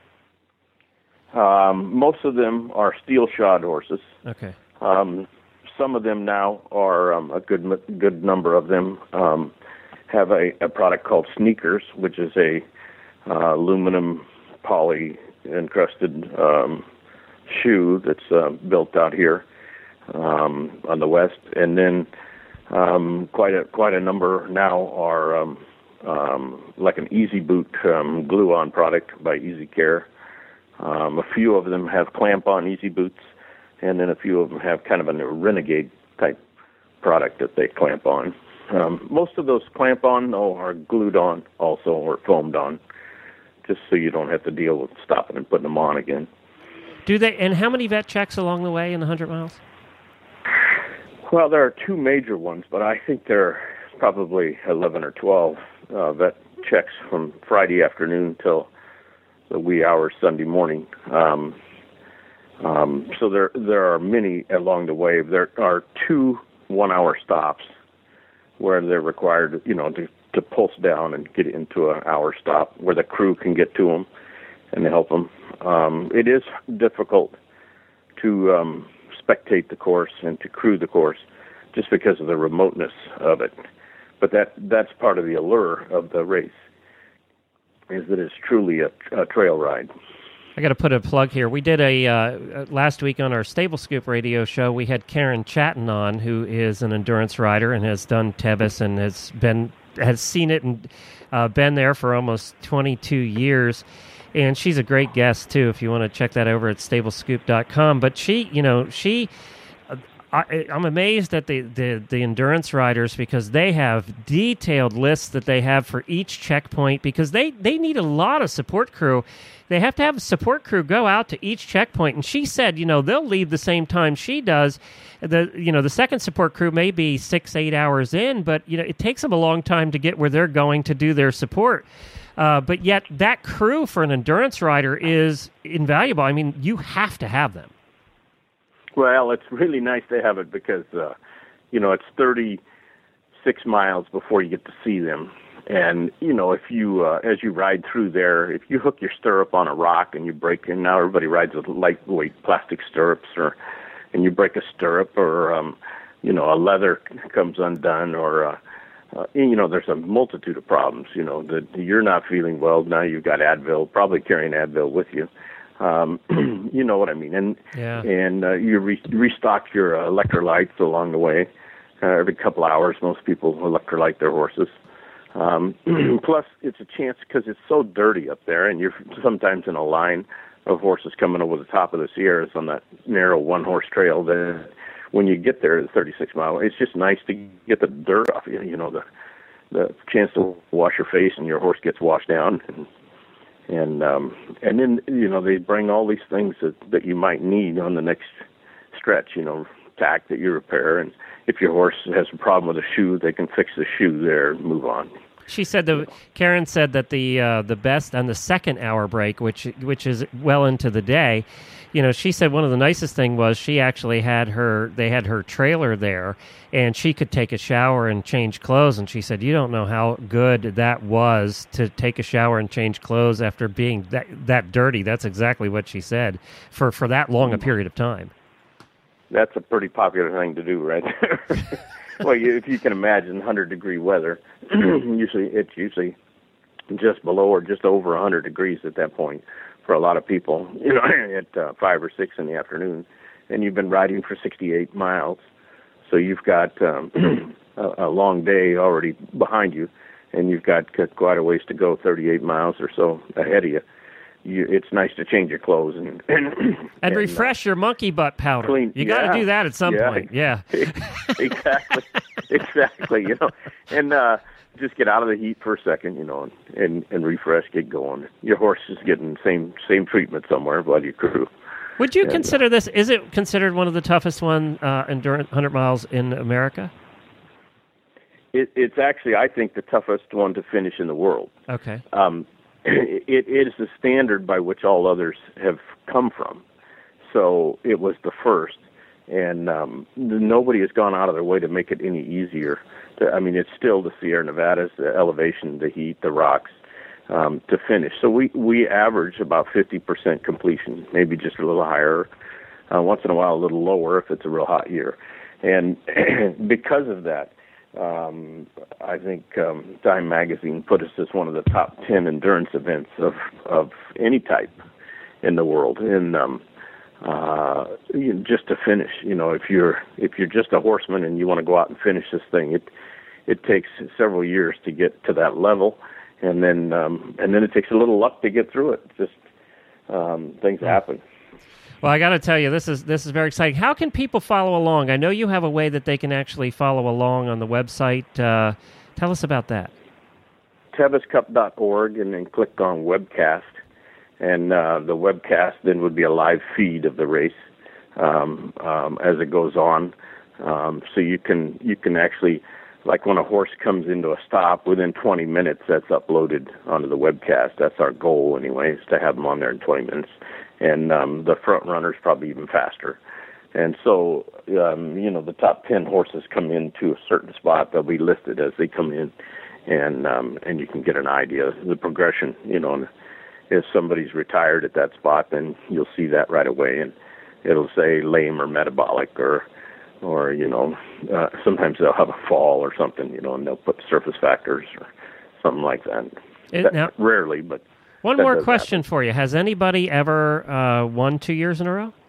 K: Um, most of them are steel-shod horses.
A: Okay.
K: Um, some of them now are, um, a good good number of them, um, have a, a product called Sneakers, which is a uh, aluminum poly encrusted um, shoe that's uh, built out here um, on the west, and then um, quite a quite a number now are um, um, like an Easy Boot um, glue-on product by Easy Care. Um, a few of them have clamp-on Easy Boots, and then a few of them have kind of a Renegade type product that they clamp on. Um, most of those clamp-on though are glued on also, or foamed on, just so you don't have to deal with stopping and putting them on again.
A: Do they? And how many vet checks along the way in the one hundred miles?
K: Well, there are two major ones, but I think there are probably eleven or twelve uh, vet checks from Friday afternoon till the wee hours Sunday morning. Um, um, so there there are many along the way. There are two one-hour stops where they're required, you know, to, to pulse down and get into an hour stop where the crew can get to them and help them. Um, it is difficult to um, spectate the course and to crew the course just because of the remoteness of it. But that that's part of the allure of the race, is that it's truly a, a trail ride.
A: I got to put a plug here. We did a, uh, last week on our Stable Scoop radio show, we had Karen Chatton on, who is an endurance rider and has done Tevis and has been has seen it and uh, been there for almost twenty-two years. And she's a great guest, too, if you want to check that over at stable scoop dot com. But she, you know, she... I, I'm amazed at the, the, the endurance riders, because they have detailed lists that they have for each checkpoint, because they, they need a lot of support crew. They have to have a support crew go out to each checkpoint. And she said, you know, they'll leave the same time she does. The you know the second support crew may be six, eight hours in, but you know it takes them a long time to get where they're going to do their support. Uh, but yet that crew for an endurance rider is invaluable. I mean, you have to have them.
K: Well, it's really nice to have it because, uh, you know, it's thirty-six miles before you get to see them. And, you know, if you, uh, as you ride through there, if you hook your stirrup on a rock and you break, and now everybody rides with lightweight plastic stirrups, or, and you break a stirrup, or, um, you know, a leather comes undone, or, uh, uh, you know, there's a multitude of problems, you know, that you're not feeling well. Now you've got Advil, probably carrying Advil with you. Um, you know what I mean, and
A: yeah.
K: and uh, you re- restock your uh, electrolytes along the way. Uh, every couple hours, most people electrolyte their horses. Um, plus, it's a chance because it's so dirty up there, and you're sometimes in a line of horses coming over the top of the Sierras on that narrow one-horse trail. That when you get there at thirty-six mile, it's just nice to get the dirt off you. You know, the the chance to wash your face and your horse gets washed down. And, And um, and then, you know, they bring all these things that, that you might need on the next stretch, you know, tack that you repair. And if your horse has a problem with a shoe, they can fix the shoe there and move on.
A: she said the Karen said that the uh, the best on the second hour break, which which is well into the day. You know, she said one of the nicest thing was she actually had her, they had her trailer there, and she could take a shower and change clothes. And she said, you don't know how good that was to take a shower and change clothes after being that, that dirty. That's exactly what she said for, for that long a period of time.
K: That's a pretty popular thing to do right there. Well, you, if you can imagine one hundred degree weather, usually it's usually just below or just over one hundred degrees at that point. For a lot of people, you know, at uh, five or six in the afternoon, and you've been riding for sixty-eight miles, so you've got um, a, a long day already behind you, and you've got quite a ways to go, thirty-eight miles or so ahead of you. You it's nice to change your clothes and and,
A: and, and refresh uh, your monkey butt powder.
K: Clean,
A: you got to
K: yeah,
A: do that at some
K: yeah,
A: point. Yeah,
K: exactly, exactly. You know, and. uh Just get out of the heat for a second, you know, and, and, and refresh, get going. Your horse is getting the same same treatment somewhere while you crew.
A: Would you
K: and,
A: consider
K: uh,
A: this, is it considered one of the toughest one uh, endurance one hundred miles in America?
K: It, it's actually, I think, the toughest one to finish in the world.
A: Okay.
K: Um, it, it is the standard by which all others have come from. So it was the first, and um, nobody has gone out of their way to make it any easier. I mean, it's still the Sierra Nevadas, the elevation, the heat, the rocks, um, to finish. So we, we average about fifty percent completion, maybe just a little higher, uh, once in a while a little lower if it's a real hot year. And because of that, um, I think um, Time Magazine put us as one of the top ten endurance events of, of any type in the world. And um, uh, you know, just to finish, you know, if you're if you're just a horseman and you want to go out and finish this thing, it it takes several years to get to that level, and then um, and then it takes a little luck to get through it. Just um, things happen.
A: Well, I got to tell you, this is this is very exciting. How can people follow along? I know you have a way that they can actually follow along on the website. Uh, tell us about that.
K: Tevis Cup dot org, and then click on webcast. And uh, the webcast then would be a live feed of the race um, um, as it goes on. Um, so you can you can actually, like when a horse comes into a stop, within twenty minutes, that's uploaded onto the webcast. That's our goal anyway, is to have them on there in twenty minutes. And um, the front runners probably even faster. And so, um, you know, the top ten horses come into a certain spot. They'll be listed as they come in, and um, and you can get an idea of the progression, you know. And if somebody's retired at that spot, then you'll see that right away, and it'll say lame or metabolic, or, or you know, uh, sometimes they'll have a fall or something, you know, and they'll put surface factors or something like that.
A: It,
K: that
A: now,
K: rarely, but
A: one
K: that
A: more question
K: happen.
A: for you: has anybody ever uh, won two years in a row?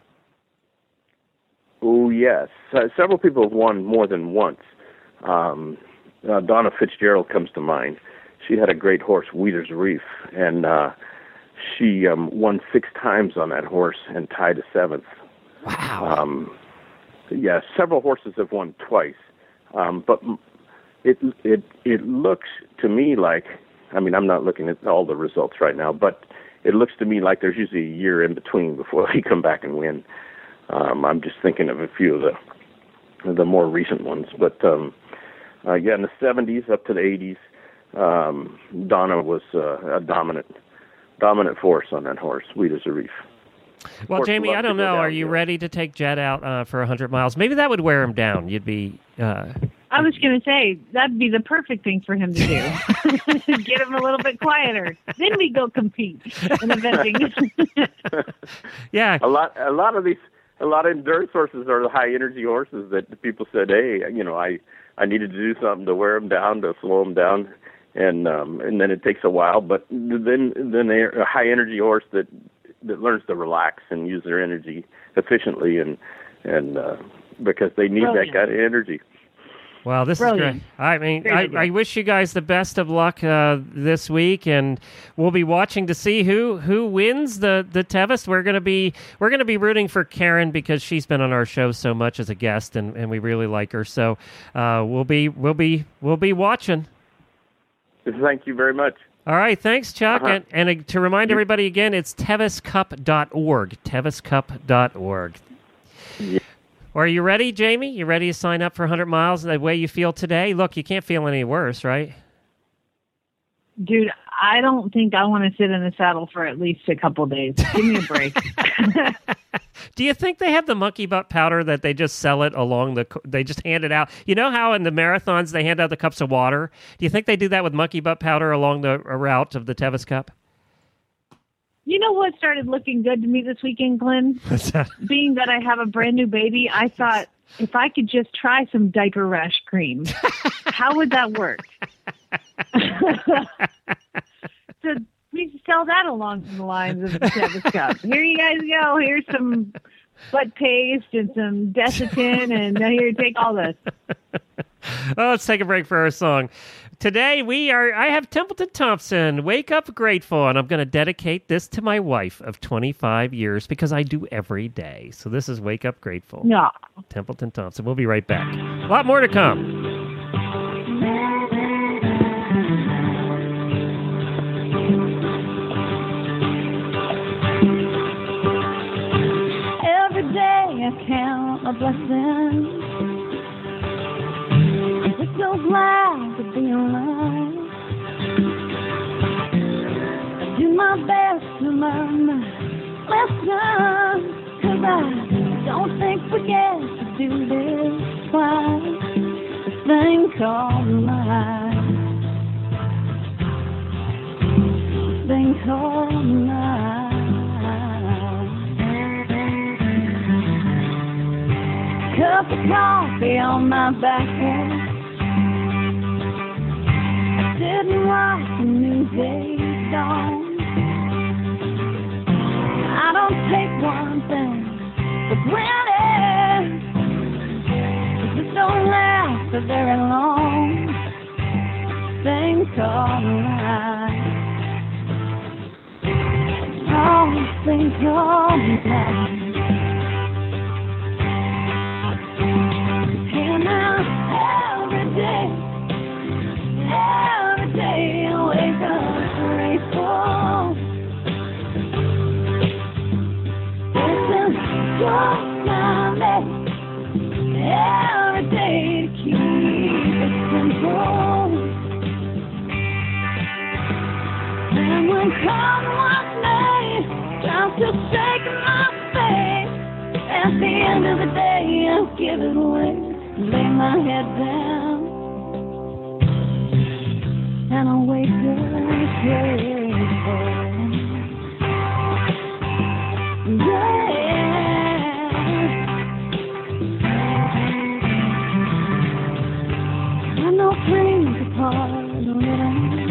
K: Oh yes, uh, several people have won more than once. Um, uh, Donna Fitzgerald comes to mind. She had a great horse, Weeder's Reef, and uh, she um, won six times on that horse and tied a seventh.
A: Wow.
K: Um, yeah, several horses have won twice, um, but it it it looks to me like, I mean, I'm not looking at all the results right now, but it looks to me like there's usually a year in between before they come back and win. Um, I'm just thinking of a few of the the more recent ones, but um, uh, yeah, in the seventies up to the eighties. Um, Donna was uh, a dominant, dominant force on that horse, sweet as a reef.
A: Well,
K: Horse
A: Jamie,
K: loved
A: I
K: to
A: don't
K: go
A: know.
K: down
A: Are you
K: there.
A: ready to take Jet out uh, for one hundred miles? Maybe that would wear him down. You'd be... Uh...
C: I was going to say, that'd be the perfect thing for him to do. Get him a little bit quieter. Then we go compete in eventing.
A: Yeah.
K: A lot, a lot of these, a lot of endurance horses are the high energy horses that people said, hey, you know, I, I needed to do something to wear them down, to slow them down. And um, and then it takes a while, but then then they're a high energy horse that that learns to relax and use their energy efficiently, and and uh, because they need
C: Brilliant.
K: that kind of energy.
A: Well, this
C: Brilliant.
A: is great. I mean,
C: Very
A: I,
C: good.
A: I wish you guys the best of luck uh, this week, and we'll be watching to see who, who wins the the Tevis. We're gonna be we're gonna be rooting for Karen because she's been on our show so much as a guest, and, and we really like her. So uh, we'll be we'll be we'll be watching.
K: Thank you very much.
A: All right, thanks, Chuck.
K: Uh-huh.
A: And, and uh, to remind everybody again, it's Tevis Cup dot org. Tevis Cup dot org.
K: Yeah.
A: Are you ready, Jamie? You ready to sign up for one hundred miles the way you feel today? Look, you can't feel any worse, right?
C: Dude, I don't think I want to sit in the saddle for at least a couple days. Give me a break.
A: Do you think they have the monkey butt powder that they just sell it along the, they just hand it out? You know how in the marathons they hand out the cups of water? Do you think they do that with monkey butt powder along the route of the Tevis Cup?
C: You know what started looking good to me this weekend, Glenn?
A: What's that?
C: Being that I have a brand new baby, I thought if I could just try some diaper rash cream, how would that work? So we should sell that along the lines of the Tevis Cup. Here you guys go. Here's some butt paste and some Desitin, and here, take all this.
A: Oh, let's take a break for our song. Today we are, I have Templeton Thompson, Wake Up Grateful, and I'm going to dedicate this to my wife of twenty-five years because I do every day. So this is Wake Up Grateful.
C: No.
A: Templeton Thompson. We'll be right back. A lot more to come.
L: Every day I count my blessings. I'm just so glad to be alive. I do my best to learn lessons, 'cause I don't think we get to do this twice. This thing called life. This thing called life. Cup of coffee on my back porch. I didn't watch the new day's dawn. I don't take one thing for granted. It just don't last for very long. Thing called life. Oh, thing called life. And now every day, every day I wake up grateful. This is just my day, every day to keep it simple. And when come one day, time to take my faith. At the end of the day, I'll give it away. Lay my head down, and I'll wake up grateful. Yeah. I know things apart a little,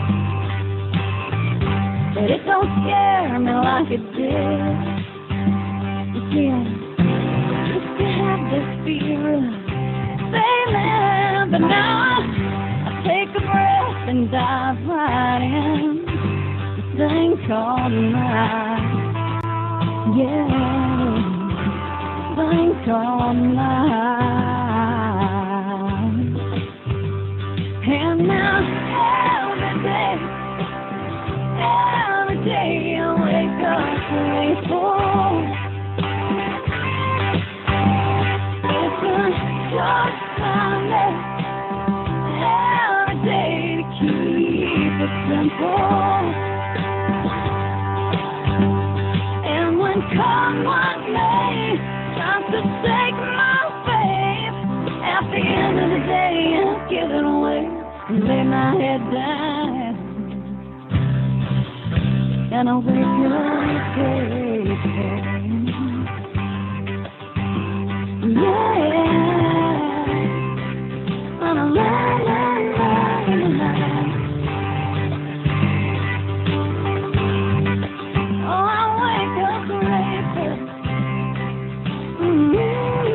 L: but it don't scare me like it did. You see, I used to have this fear failing, but now I take a breath and dive right in. This thing called life, yeah, this thing called life. And now every day, every day I wake up grateful. Just Sunday, every day to keep it simple. And when come one day, time to take my faith. At the end of the day, I'll give it away and lay my head down, and I'll wake up grateful. Yeah. La, la, la, la, la. Oh, I wake up grateful. Mm-hmm.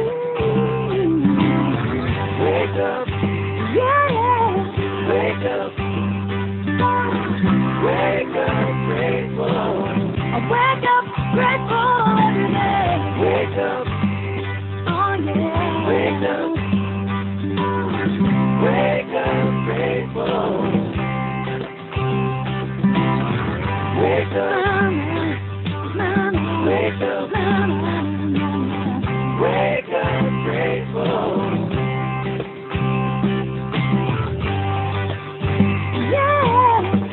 L: Wake up, yeah, yeah. Wake up, wake up grateful. I wake up grateful every day. Wake up, oh yeah. Wake up. Wake up grateful. Wake up. Wake up. Wake up grateful. Yeah.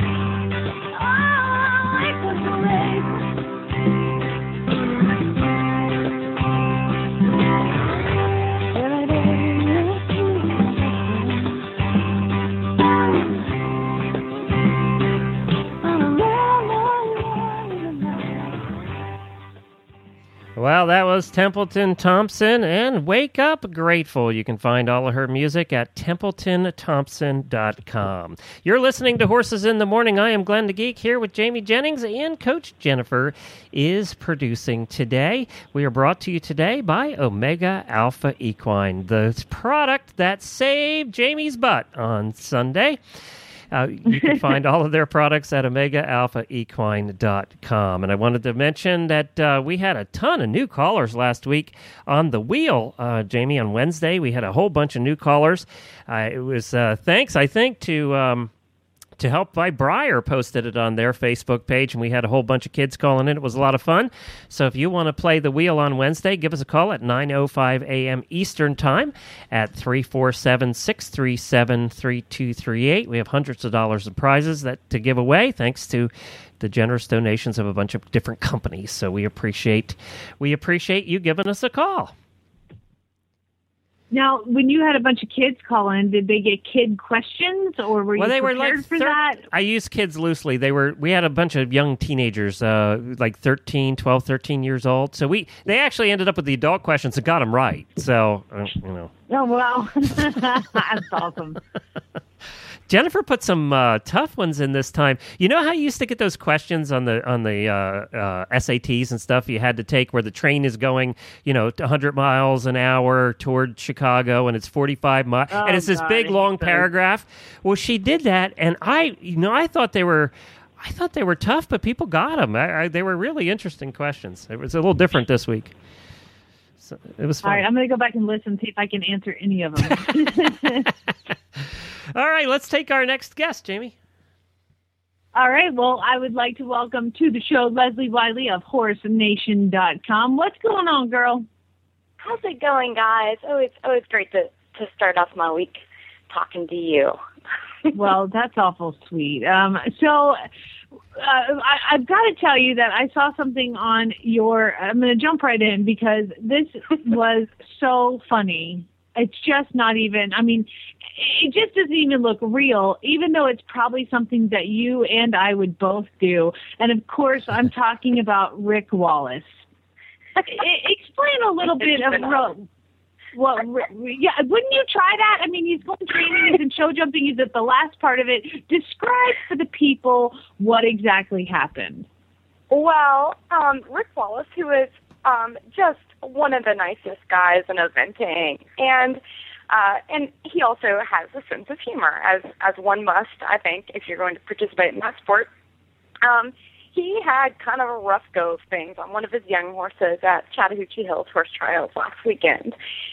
A: Well, that was Templeton Thompson, and Wake Up Grateful. You can find all of her music at templeton thompson dot com. You're listening to Horses in the Morning. I am Glenn the Geek here with Jamie Jennings, and Coach Jennifer is producing today. We are brought to you today by Omega Alpha Equine, the product that saved Jamie's butt on Sunday. Uh, you can find all of their products at omega alpha equine dot com. And I wanted to mention that uh, we had a ton of new callers last week on the wheel. Uh, Jamie, on Wednesday, we had a whole bunch of new callers. Uh, it was uh, thanks, I think, to... Um, To Help by Briar posted it on their Facebook page, and we had a whole bunch of kids calling in. It was a lot of fun. So if you want to play the wheel on Wednesday, give us a call at nine oh five a.m. Eastern Time at three four seven, six three seven, three two three eight. We have hundreds of dollars of prizes that to give away, thanks to the generous donations of a bunch of different companies. So we appreciate we appreciate you giving us a call.
C: Now, when you had a bunch of kids call in, did they get kid questions, or were
A: well,
C: you
A: they
C: prepared
A: were like
C: for
A: thir-
C: that?
A: I use kids loosely. They were. We had a bunch of young teenagers, uh, like thirteen, twelve, thirteen years old. So we they actually ended up with the adult questions and got them right. So, uh, you know.
C: Oh, wow. That's awesome.
A: Jennifer put some uh, tough ones in this time. You know how you used to get those questions on the on the uh, uh, S A Ts and stuff you had to take where the train is going, you know, one hundred miles an hour toward Chicago, and it's forty-five miles,
C: Oh,
A: and it's this
C: God,
A: big
C: I
A: long
C: hate those.
A: paragraph. Well, she did that, and I, you know, I thought they were. I thought they were tough, but people got them. I, I, they were really interesting questions. It was a little different this week. So it was fun.
C: All right, I'm going to go back and listen, see if I can answer any of them.
A: All right, let's take our next guest, Jamie.
C: All right, well, I would like to welcome to the show Leslie Wiley of horse nation dot com. What's going on, girl?
M: How's it going, guys? Oh, it's oh, it's great to, to start off my week talking to you.
C: Well, that's awful sweet. Um, so uh, I, I've got to tell you that I saw something on your, I'm going to jump right in because this was so funny. It's just not even, I mean, it just doesn't even look real, even though it's probably something that you and I would both do. And of course, I'm talking about Rick Wallace. I, explain a little bit of real, well, yeah, wouldn't you try that? I mean, he's going training, he's in show jumping, he's at the last part of it. Describe for the people what exactly happened.
M: Well, um, Rick Wallace, who is um, just one of the nicest guys in eventing, and uh, and he also has a sense of humor, as as one must, I think, if you're going to participate in that sport. Um, he had kind of a rough go of things on one of his young horses at Chattahoochee Hills Horse Trials last weekend.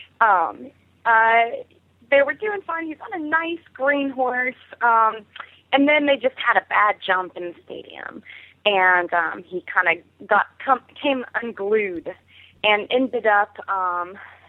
M: Um, uh, they were doing fine. He's on a nice green horse, um, and then they just had a bad jump in the stadium, and um, he kind of got com- came unglued and ended up um,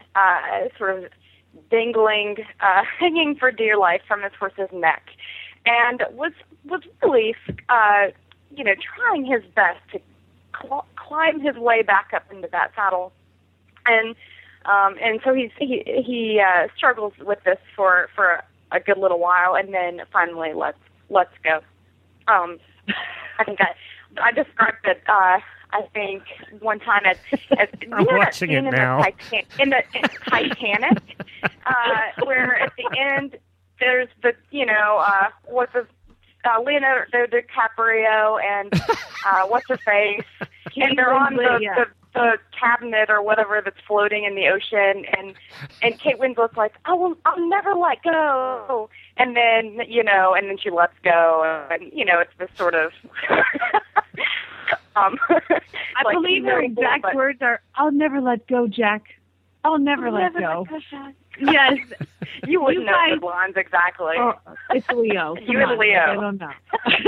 M: uh, sort of dangling, uh, hanging for dear life from his horse's neck, and was was really, uh, you know, trying his best to cl- climb his way back up into that saddle, and um, and so he's he he uh, struggles with this for for a good little while, and then finally lets lets go. Um, I think I I described it. Uh, I think one time as, as you
A: I'm
M: know,
A: watching it
M: in
A: now.
M: The Titan- in the in Titanic, uh, where at the end there's the you know uh, what's the uh, Leonardo DiCaprio and uh, what's her face, and they're on the,
C: yeah.
M: the the cabinet or whatever that's floating in the ocean, and and Kate Winslet's like, I will, I'll never let go, and then you know, and then she lets go, and you know, it's this sort of. um,
C: I
M: like,
C: believe her
M: noble,
C: exact
M: but-
C: words are, "I'll never let go, Jack. I'll never
M: I'll
C: let
M: never
C: go."
M: let go, Jack.
C: Yes,
M: You wouldn't
C: You
M: know
C: guys-
M: the lines exactly.
C: Oh, it's Leo.
M: You
C: Come
M: and
C: on,
M: Leo.
C: I don't know.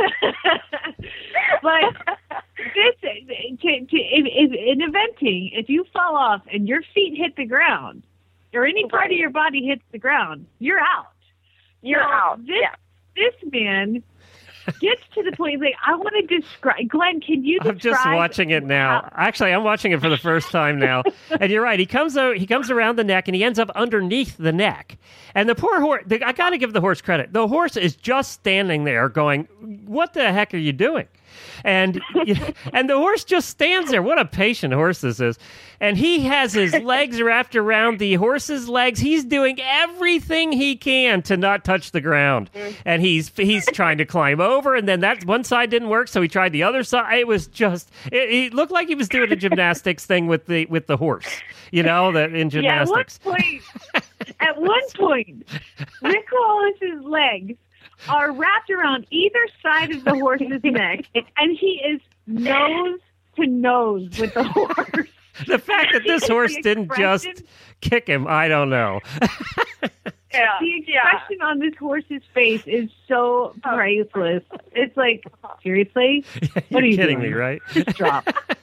C: But this, to, to, if, if, in eventing, if you fall off and your feet hit the ground, or any part
M: Right.
C: of your body hits the ground, you're out.
M: You're
C: Now,
M: out.
C: This,
M: Yeah.
C: this man gets to the point, like, I want to describe, Glenn, can you describe?
A: I'm just watching it now. Actually, I'm watching it for the first time now. And you're right. He comes out, he comes around the neck, and he ends up underneath the neck. And the poor horse, the, I got to give the horse credit. The horse is just standing there going, what the heck are you doing? And and the horse just stands there. What a patient horse this is. And he has his legs wrapped around the horse's legs. He's doing everything he can to not touch the ground. And he's he's trying to climb over, and then that one side didn't work, so he tried the other side. It was just it, it looked like he was doing a gymnastics thing with the with the horse. You know, that in gymnastics.
C: Yeah, at one point, at one point, Rick Wallace's legs are wrapped around either side of the horse's neck, and he is nose to nose with the horse.
A: The fact that this horse didn't just kick him, I don't know.
C: Yeah, the expression yeah. on this horse's face is so priceless. It's like, seriously?
A: You're
C: what are you
A: kidding
C: doing?
A: me, right?
C: Just drop.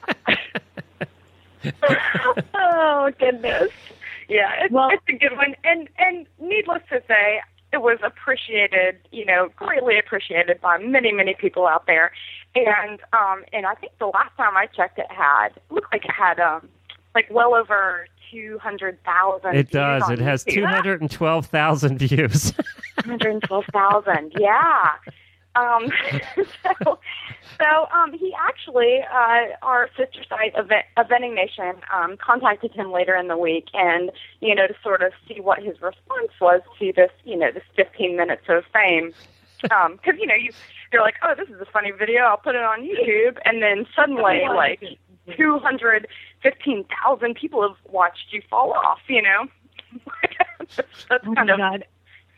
M: Oh, goodness. Yeah, it's,
C: well,
M: it's a good one. And, and needless to say, it was appreciated, you know, greatly appreciated by many, many people out there. And um, and I think the last time I checked, it had it looked like it had um, like well over two hundred thousand.
A: It does. It has two hundred and twelve thousand views.
M: Two hundred and twelve thousand. Yeah. Um, so, so um, he actually, uh, our sister site, Event, Eventing Nation, um, contacted him later in the week, and you know, to sort of see what his response was to this, you know, this fifteen minutes of fame. Because um, you know, you you're like, oh, this is a funny video, I'll put it on YouTube, and then suddenly, like, two hundred fifteen thousand people have watched you fall off. You know, that's, that's
C: oh
M: kind
C: my
M: of.
C: God.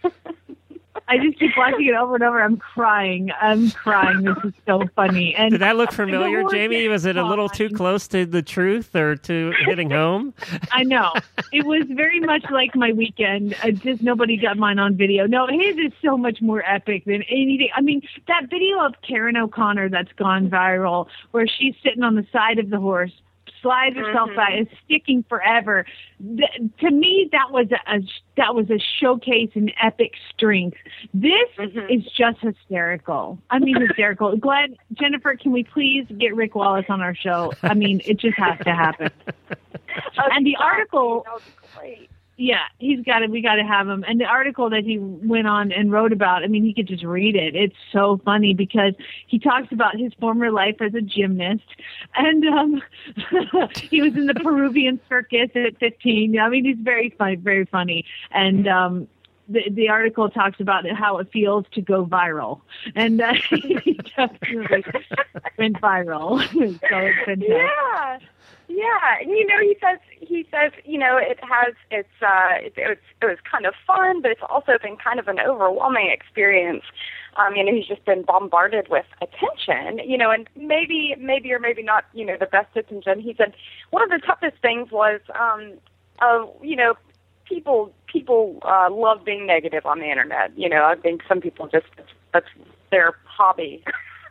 C: I just keep watching it over and over. I'm crying. I'm crying. This is so funny. And
A: did that look familiar, Jamie? Was it a little too close to the truth or to hitting home?
C: I know. It was very much like my weekend. I just nobody got mine on video. No, his is so much more epic than anything. I mean, that video of Karen O'Connor that's gone viral, where she's sitting on the side of the horse, slides herself
M: Mm-hmm.
C: out, is sticking forever. Th- to me, that was a, a that was a showcase in epic strength. This
M: Mm-hmm.
C: is just hysterical. I mean, hysterical. Glenn, Jennifer, can we please get Rick Wallace on our show? I mean, it just has to happen. And the article.
M: That would be great.
C: Yeah, he's got to. We got to have him. And the article that he went on and wrote about, I mean, he could just read it. It's so funny because he talks about his former life as a gymnast, and um, he was in the Peruvian circus at fifteen. I mean, he's very funny, very funny, and. um The, the article talks about how it feels to go viral, and uh, he definitely went viral. So it's fantastic.
M: Yeah, yeah. And you know, he says he says you know it has it's uh it, it was it was kind of fun, but it's also been kind of an overwhelming experience. Um, you know, he's just been bombarded with attention. You know, and maybe maybe or maybe not. You know, the best attention. He said one of the toughest things was um, uh, you know. People people uh, love being negative on the internet. You know, I think some people just that's their hobby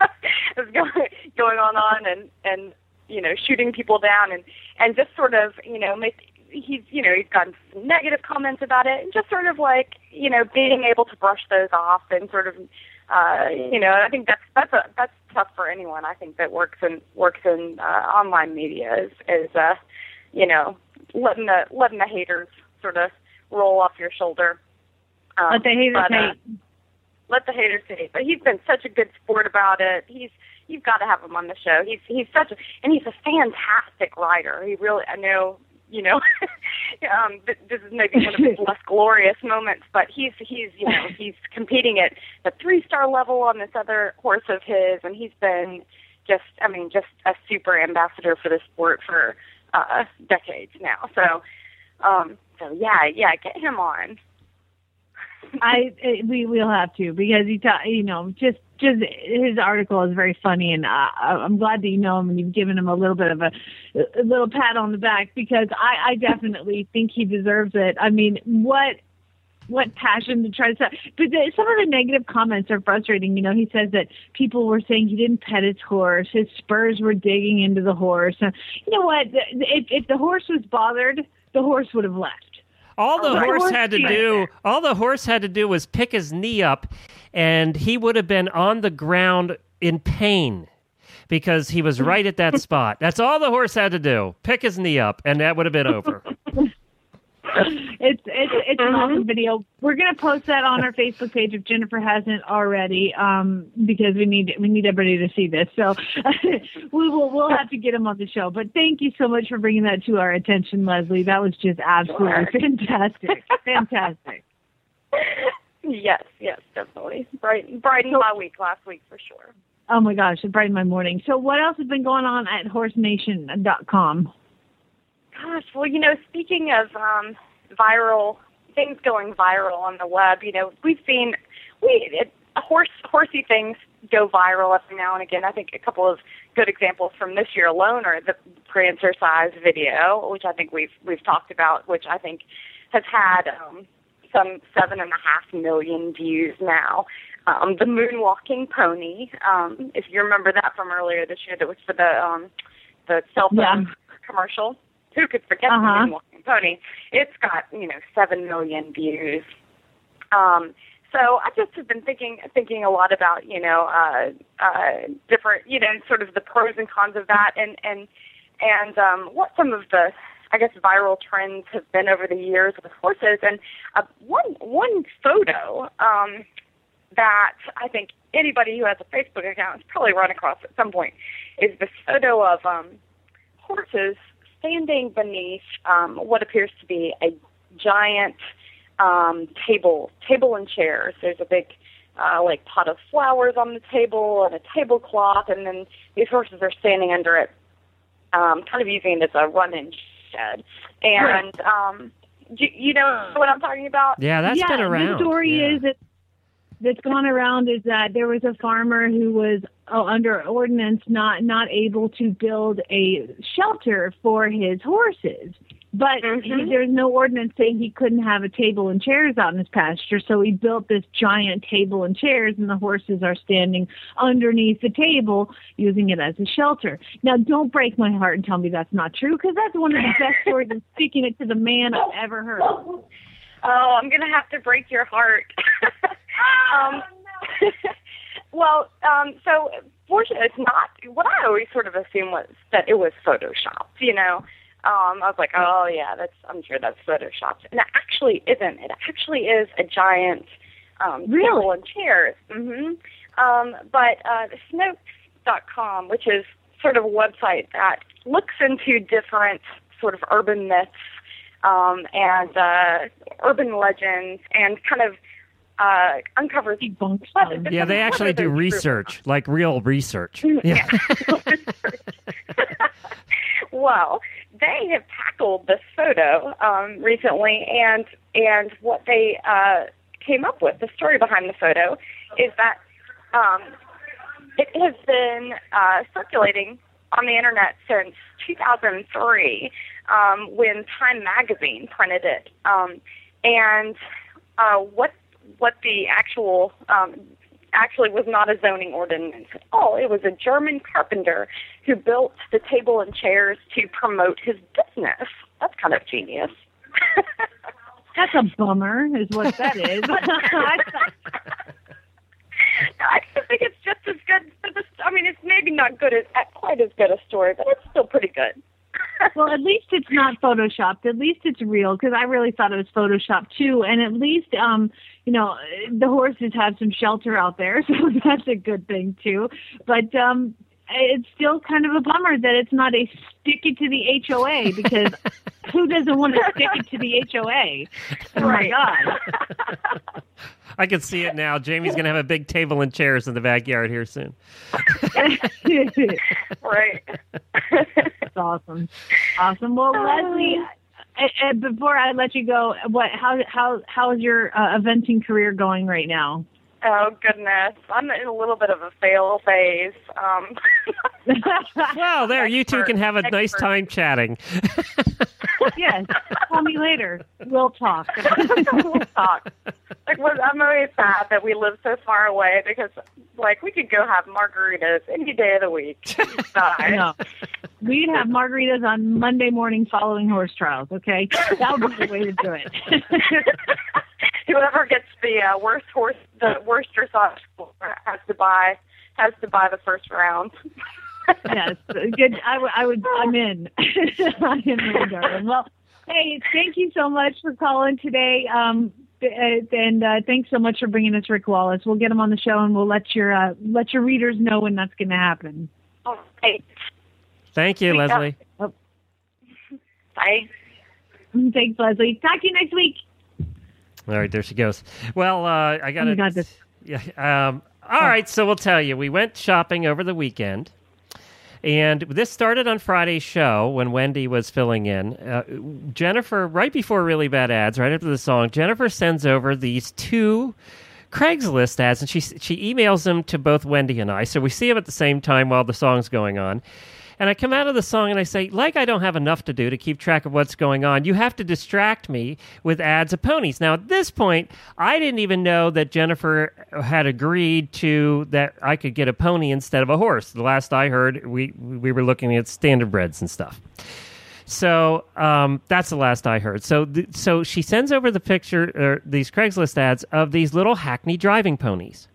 M: is going going on on and and you know shooting people down and and just sort of you know make he's you know he's gotten some negative comments about it and just sort of like you know being able to brush those off and sort of uh, you know I think that's that's a that's tough for anyone. I think that works in works in uh, online media is is uh, you know letting the letting the haters sort of roll off your shoulder. Um,
C: Let the haters
M: but, uh,
C: hate.
M: Let the haters hate. But he's been such a good sport about it. He's you've got to have him on the show. He's he's such a and he's a fantastic writer. He really I know you know um, th- this is maybe one of his less glorious moments, but he's he's you know he's competing at the three star level on this other horse of his, and he's been just I mean just a super ambassador for the sport for uh, decades now. So. Um, So yeah, yeah, get him on.
C: I we will have to because he ta- you know just just his article is very funny and uh, I'm glad that you know him and you've given him a little bit of a, a little pat on the back because I, I definitely think he deserves it. I mean, what what passion to try to say. But the, some of the negative comments are frustrating. You know, he says that people were saying he didn't pet his horse, his spurs were digging into the horse. And you know what? If, if the horse was bothered, the horse would have left.
A: All the
C: right.
A: horse had to do, all the horse had to do was pick his knee up, and he would have been on the ground in pain because he was right at that spot. That's all the horse had to do: pick his knee up, and that would have been over.
C: It's it's it's an awesome video. We're gonna post that on our Facebook page if Jennifer hasn't already, um, because we need we need everybody to see this. So we will we'll have to get him on the show. But thank you so much for bringing that to our attention, Leslie. That was just absolutely
M: Sure.
C: fantastic, fantastic.
M: Yes, yes, definitely. Brighten, brightened my week last week for sure.
C: Oh my gosh, it brightened my morning. So what else has been going on at horse nation dot com?
M: Gosh, well, you know, speaking of um, viral things going viral on the web, you know, we've seen we it, horse horsey things go viral every now and again. I think a couple of good examples from this year alone are the Prancer size video, which I think we've we've talked about, which I think has had um, some seven and a half million views now. Um, the moonwalking pony, um, if you remember that from earlier this year, that was for the um, the cell phone
C: Yeah.
M: commercial. Who could forget
C: Uh-huh.
M: the moonwalking pony? It's got, you know, seven million views. Um, so I just have been thinking thinking a lot about, you know, uh, uh, different, you know, sort of the pros and cons of that, and and and um, what some of the, I guess, viral trends have been over the years with horses. And uh, one one photo um, that I think anybody who has a Facebook account has probably run across at some point is this photo of um, horses standing beneath um, what appears to be a giant um, table, table and chairs. There's a big, uh, like, pot of flowers on the table and a tablecloth, and then these horses are standing under it, um, kind of using it as a run-in shed. And um, you, you know what I'm talking about?
A: Yeah, that's
C: yeah,
A: been around.
C: The story
A: Yeah.
C: is that that's gone around is that there was a farmer who was oh, under ordinance not not able to build a shelter for his horses. But he, there's no ordinance saying he couldn't have a table and chairs out in his pasture, so he built this giant table and chairs, and the horses are standing underneath the table using it as a shelter. Now, don't break my heart and tell me that's not true, because that's one of the best stories of speaking it to the man I've ever heard.
M: Oh, I'm going to have to break your heart. um, well, um, so fortunately, it's not, what I always sort of assumed was that it was Photoshopped, you know. Um, I was like, oh, yeah, that's. I'm sure that's Photoshopped. And it actually isn't. It actually is a giant um,
C: Really?
M: table and chairs. Mm-hmm. Um, but uh, Snopes dot com, which is sort of a website that looks into different sort of urban myths um, and uh, urban legends and kind of uh, uncovers
C: bunks.
A: Yeah, they actually do research, like real research. Yeah.
M: Well, they have tackled this photo um, recently, and and what they uh, came up with, the story behind the photo, is that um, it has been uh, circulating on the internet since two thousand three, um, when Time Magazine printed it, um, and uh, what what the actual um, actually was not a zoning ordinance at all. It was a German carpenter who built the table and chairs to promote his business. That's kind of genius.
C: That's a bummer, is what that is.
M: I think it's just as good. For the, I mean, it's maybe not good as quite as good a story, but it's still pretty good.
C: Well, at least it's not photoshopped. At least it's real, because I really thought it was photoshopped too. And at least, um, you know, the horses have some shelter out there, so that's a good thing too. But um, it's still kind of a bummer that it's not a stick it to the H O A, because who doesn't want to stick it to the H O A? Oh
M: Right.
C: my God.
A: I can see it now. Jamie's going to have a big table and chairs in the backyard here soon.
M: Right.
C: That's awesome. Awesome. Well, Leslie, uh, uh, before I let you go, what? How how how is your uh, eventing career going right now?
M: Oh, goodness. I'm in a little bit of a fail phase. Um,
A: Well, there, you two can have a nice time chatting.
C: Yes. Call me later. We'll talk.
M: we'll talk. Like, well, I'm always sad that we live so far away, because, like, we could go have margaritas any day of the week.
C: I know. We'd have margaritas on Monday morning following horse trials, okay? That would be the way to do it.
M: Whoever gets the uh, worst horse, the worst dressage score has to buy has to buy the first round.
C: Yes, good. I, w- I would. I'm in. I'm in, darling. Well, Hey, thank you so much for calling today. Um, and uh, thanks so much for bringing us Rick Wallace. We'll get him on the show, and we'll let your uh, let your readers know when that's going to happen.
M: All right.
A: Thank you,
M: We-
A: Leslie.
C: Oh.
M: Bye.
C: Thanks, Leslie. Talk to you next week.
A: All right, there she goes. Well, uh, I got
C: Oh my
A: to.
C: God, this-
A: Yeah. Um, all right, so we'll tell you. We went shopping over the weekend, and this started on Friday's show when Wendy was filling in. Uh, Jennifer, right before Really Bad Ads, right after the song, Jennifer sends over these two Craigslist ads, and she she emails them to both Wendy and I. So we see them at the same time while the song's going on. And I come out of the song and I say, like I don't have enough to do to keep track of what's going on, you have to distract me with ads of ponies. Now, at this point, I didn't even know that Jennifer had agreed to that I could get a pony instead of a horse. The last I heard, we we were looking at standardbreds and stuff. So um, that's the last I heard. So th- so she sends over the picture, or these Craigslist ads of these little Hackney driving ponies.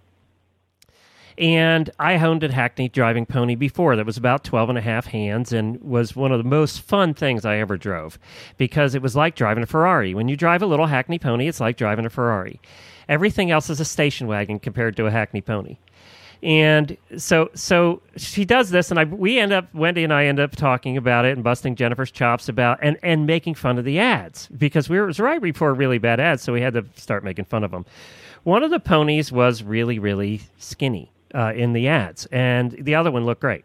A: And I owned a Hackney driving pony before that was about twelve and a half hands and was one of the most fun things I ever drove because it was like driving a Ferrari. When you drive a little Hackney pony, it's like driving a Ferrari. Everything else is a station wagon compared to a Hackney pony. And so so she does this, and I we end up, Wendy and I end up talking about it and busting Jennifer's chops about and, and making fun of the ads because we were, it was right before Really Bad Ads, so we had to start making fun of them. One of the ponies was really, really skinny. Uh, in the ads, and the other one looked great.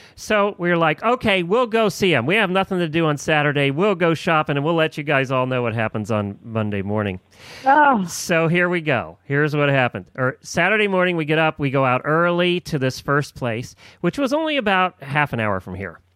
A: So we were like, okay, we'll go see him. We have nothing to do on Saturday. We'll go shopping, and we'll let you guys all know what happens on Monday morning.
C: Oh.
A: So here we go. Here's what happened. Or Saturday morning, we get up, we go out early to this first place, which was only about half an hour from here.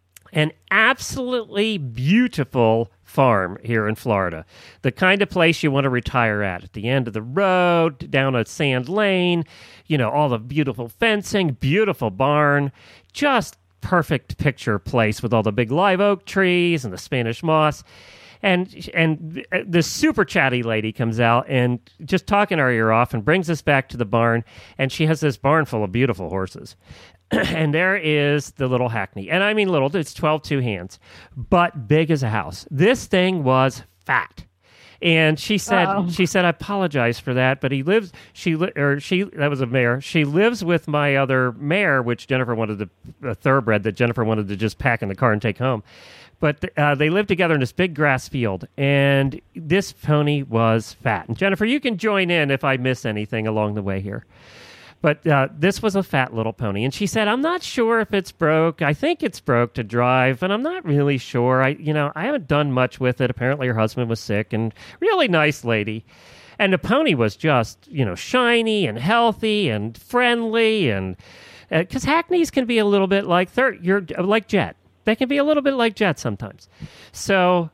A: An absolutely beautiful farm here in Florida. The kind of place you want to retire at. At the end of the road, down a sand lane, you know, all the beautiful fencing, beautiful barn, just perfect picture place with all the big live oak trees and the Spanish moss. And and this super chatty lady comes out and just talking our ear off and brings us back to the barn. And she has this barn full of beautiful horses. And there is the little Hackney. And I mean little, it's twelve two hands, but big as a house. This thing was fat. And she said, Uh-oh. she said, I apologize for that, but he lives, she, li- or she, that was a mare. She lives with my other mare, which Jennifer wanted to, a thoroughbred that Jennifer wanted to just pack in the car and take home. But uh, they lived together in this big grass field, and this pony was fat. And Jennifer, you can join in if I miss anything along the way here. But uh, this was a fat little pony. And she said, I'm not sure if it's broke. I think it's broke to drive, but I'm not really sure. I, you know, I haven't done much with it. Apparently her husband was sick, and really nice lady. And the pony was just, you know, shiny and healthy and friendly. And because uh, Hackneys can be a little bit like thir- you're like Jet. They can be a little bit like Jet sometimes. So,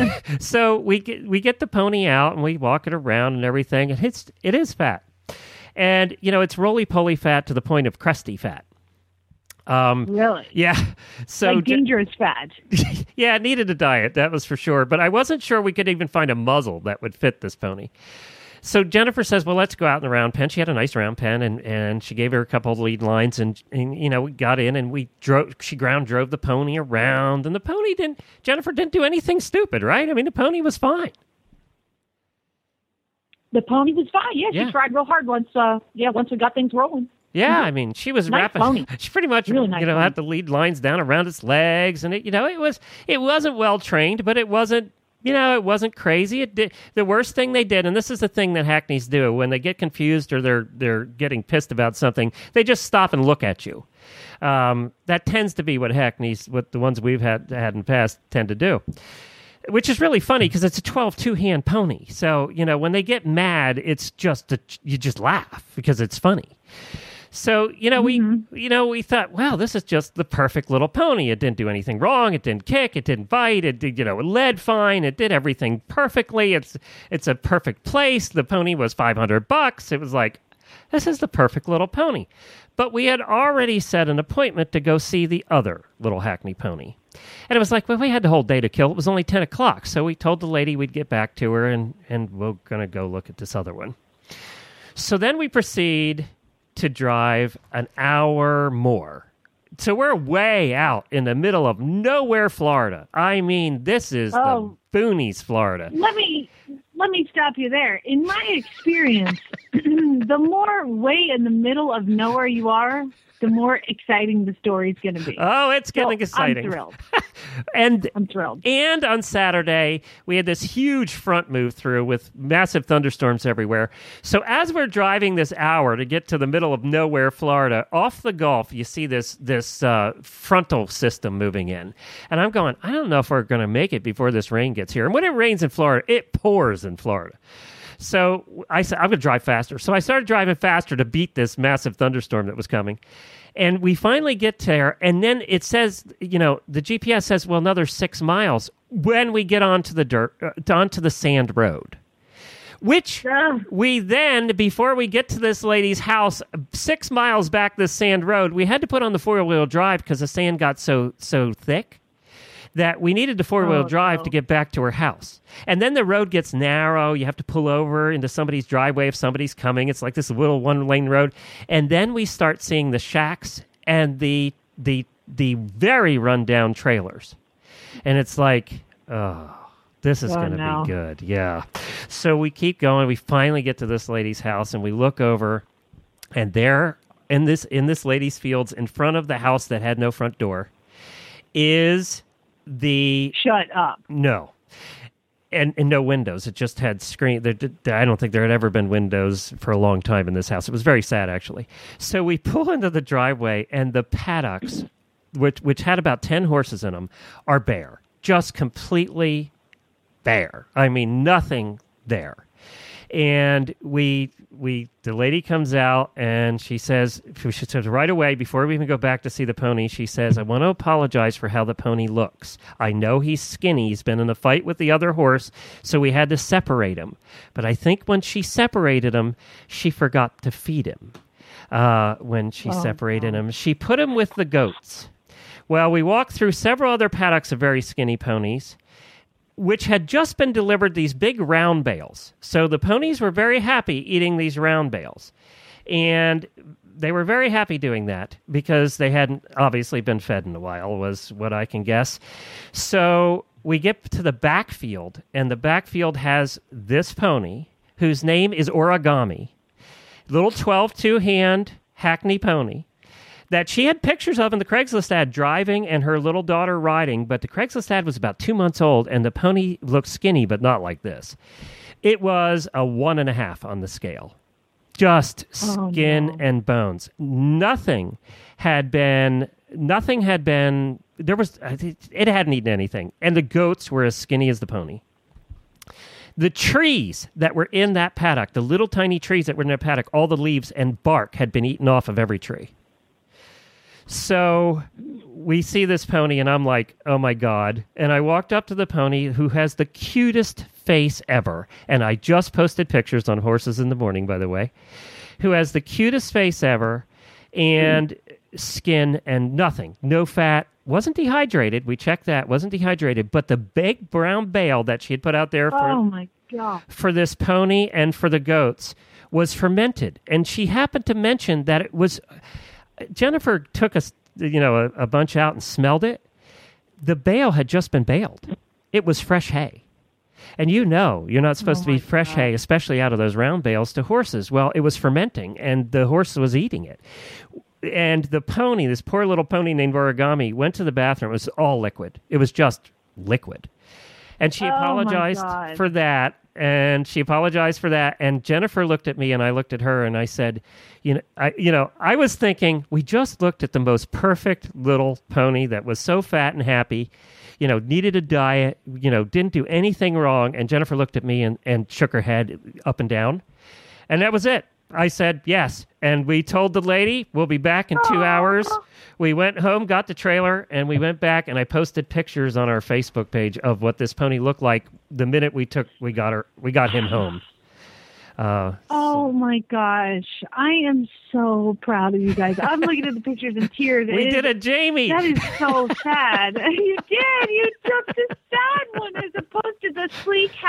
A: so we get we get the pony out and we walk it around and everything. And it's it is fat. And, you know, it's roly-poly fat to the point of crusty fat. Um,
C: really?
A: Yeah. So
C: like dangerous fat.
A: Yeah, it needed a diet, that was for sure. But I wasn't sure we could even find a muzzle that would fit this pony. So Jennifer says, well, let's go out in the round pen. She had a nice round pen, and, and she gave her a couple of lead lines. And, and, you know, we got in, and we drove, she ground drove the pony around. And the pony didn't, Jennifer didn't do anything stupid, right? I mean, the pony was fine.
F: The pony was fine. Yeah, she
A: Yeah.
F: tried real hard once. Uh, yeah, once we got things rolling.
A: Yeah, I mean, she was
F: Nice
A: wrapping.
F: pony.
A: She pretty much,
F: Really nice
A: you know,
F: pony.
A: had the lead lines down around its legs, and it, you know, it was it wasn't well trained, but it wasn't, you know, it wasn't crazy. It did the worst thing they did, and this is the thing that Hackneys do when they get confused or they're they're getting pissed about something. They just stop and look at you. Um, that tends to be what Hackneys, what the ones we've had had in the past, tend to do. Which is really funny because it's a twelve two-hand pony. So, you know, when they get mad, it's just, a, you just laugh because it's funny. So, you know, mm-hmm. we, you know, we thought, wow, this is just the perfect little pony. It didn't do anything wrong. It didn't kick. It didn't bite. It did, you know, it led fine. It did everything perfectly. It's, it's a perfect place. The pony was five hundred bucks. It was like, this is the perfect little pony. But we had already set an appointment to go see the other little Hackney pony. And it was like, well, we had the whole day to kill. It was only ten o'clock. So we told the lady we'd get back to her, and, and we're going to go look at this other one. So then we proceed to drive an hour more so we're way out in the middle of nowhere, Florida. I mean, this is
C: Oh.
A: the boonies, Florida.
C: Let me let me stop you there. In my experience, the more way in the middle of nowhere you are, the more exciting the story's going to be.
A: Oh, it's getting
C: So,
A: exciting.
C: I'm thrilled.
A: And
C: I'm thrilled.
A: And on Saturday, we had this huge front move through with massive thunderstorms everywhere. So as we're driving this hour to get to the middle of nowhere, Florida, off the Gulf, you see this this uh, frontal system moving in. And I'm going, I don't know if we're going to make it before this rain gets here. And when it rains in Florida, it pours in Florida. So I said, I'm going to drive faster. So I started driving faster to beat this massive thunderstorm that was coming. And we finally get there, and then it says, you know, the G P S says, well, another six miles when we get onto the dirt, uh, onto the sand road. Which we then, before we get to this lady's house, six miles back this sand road, we had to put on the four-wheel drive because the sand got so so thick that we needed the four-wheel
C: Oh,
A: drive
C: no.
A: to get back to her house. And then the road gets narrow. You have to pull over into somebody's driveway if somebody's coming. It's like this little one-lane road. And then we start seeing the shacks and the the the very run-down trailers. And it's like, oh, this is
C: Oh,
A: going to
C: no.
A: be good. Yeah. So we keep going. We finally get to this lady's house, and we look over, and there in this in this lady's fields, in front of the house that had no front door, is the
C: Shut up.
A: no, and and no windows. It just had screen. There, did- I don't think there had ever been windows for a long time in this house. It was very sad, actually. So we pull into the driveway, and the paddocks, which which had about ten horses in them, are bare, just completely bare. I mean, nothing there. And we we the lady comes out and she says she says right away, before we even go back to see the pony, she says, I want to apologize for how the pony looks. I know he's skinny. He's been in a fight with the other horse, so we had to separate him. But I think when she separated him, she forgot to feed him. Uh, when she
C: Oh,
A: separated him, she put him with the goats. Well, we walked through several other paddocks of very skinny ponies, which had just been delivered these big round bales. So the ponies were very happy eating these round bales. And they were very happy doing that because they hadn't obviously been fed in a while, was what I can guess. So we get to the backfield, and the backfield has this pony, whose name is Origami. Little twelve two-hand Hackney pony that she had pictures of in the Craigslist ad driving and her little daughter riding, but the Craigslist ad was about two months old, and the pony looked skinny, but not like this. It was a one and a half on the scale. Just
C: Oh,
A: skin
C: no.
A: and bones. Nothing had been, nothing had been, there was, it hadn't eaten anything. And the goats were as skinny as the pony. The trees that were in that paddock, the little tiny trees that were in that paddock, all the leaves and bark had been eaten off of every tree. So we see this pony, and I'm like, oh, my God. And I walked up to the pony, who has the cutest face ever. And I just posted pictures on Horses in the Morning, by the way, who has the cutest face ever and skin and nothing, no fat, wasn't dehydrated. We checked that, wasn't dehydrated. But the big brown bale that she had put out there for
C: Oh, my God.
A: for this pony and for the goats was fermented. And she happened to mention that it was, Jennifer took a, you know, a, a bunch out and smelled it. The bale had just been baled. It was fresh hay. And you know, you're not supposed
C: Oh
A: to be
C: my
A: fresh
C: God.
A: hay, especially out of those round bales, to horses. Well, it was fermenting, and the horse was eating it. And the pony, this poor little pony named Origami, went to the bathroom. It was all liquid. It was just liquid. And she
C: Oh, my
A: apologized
C: God.
A: for that. And she apologized for that. And Jennifer looked at me, and I looked at her, and I said, you know, I, you know, I was thinking, we just looked at the most perfect little pony that was so fat and happy, you know, needed a diet, you know, didn't do anything wrong. And Jennifer looked at me and, and shook her head up and down. And that was it. I said, yes. And we told the lady, we'll be back in two hours. We went home, got the trailer, and we went back, and I posted pictures on our Facebook page of what this pony looked like the minute we took, we got her, we got him home. Uh,
C: Oh, my gosh. I am so proud of you guys. I'm looking at the pictures in tears.
A: we
C: It
A: did
C: is-
A: a Jamie.
C: That is so sad. You did. You took the sad one as opposed to the sleek, happy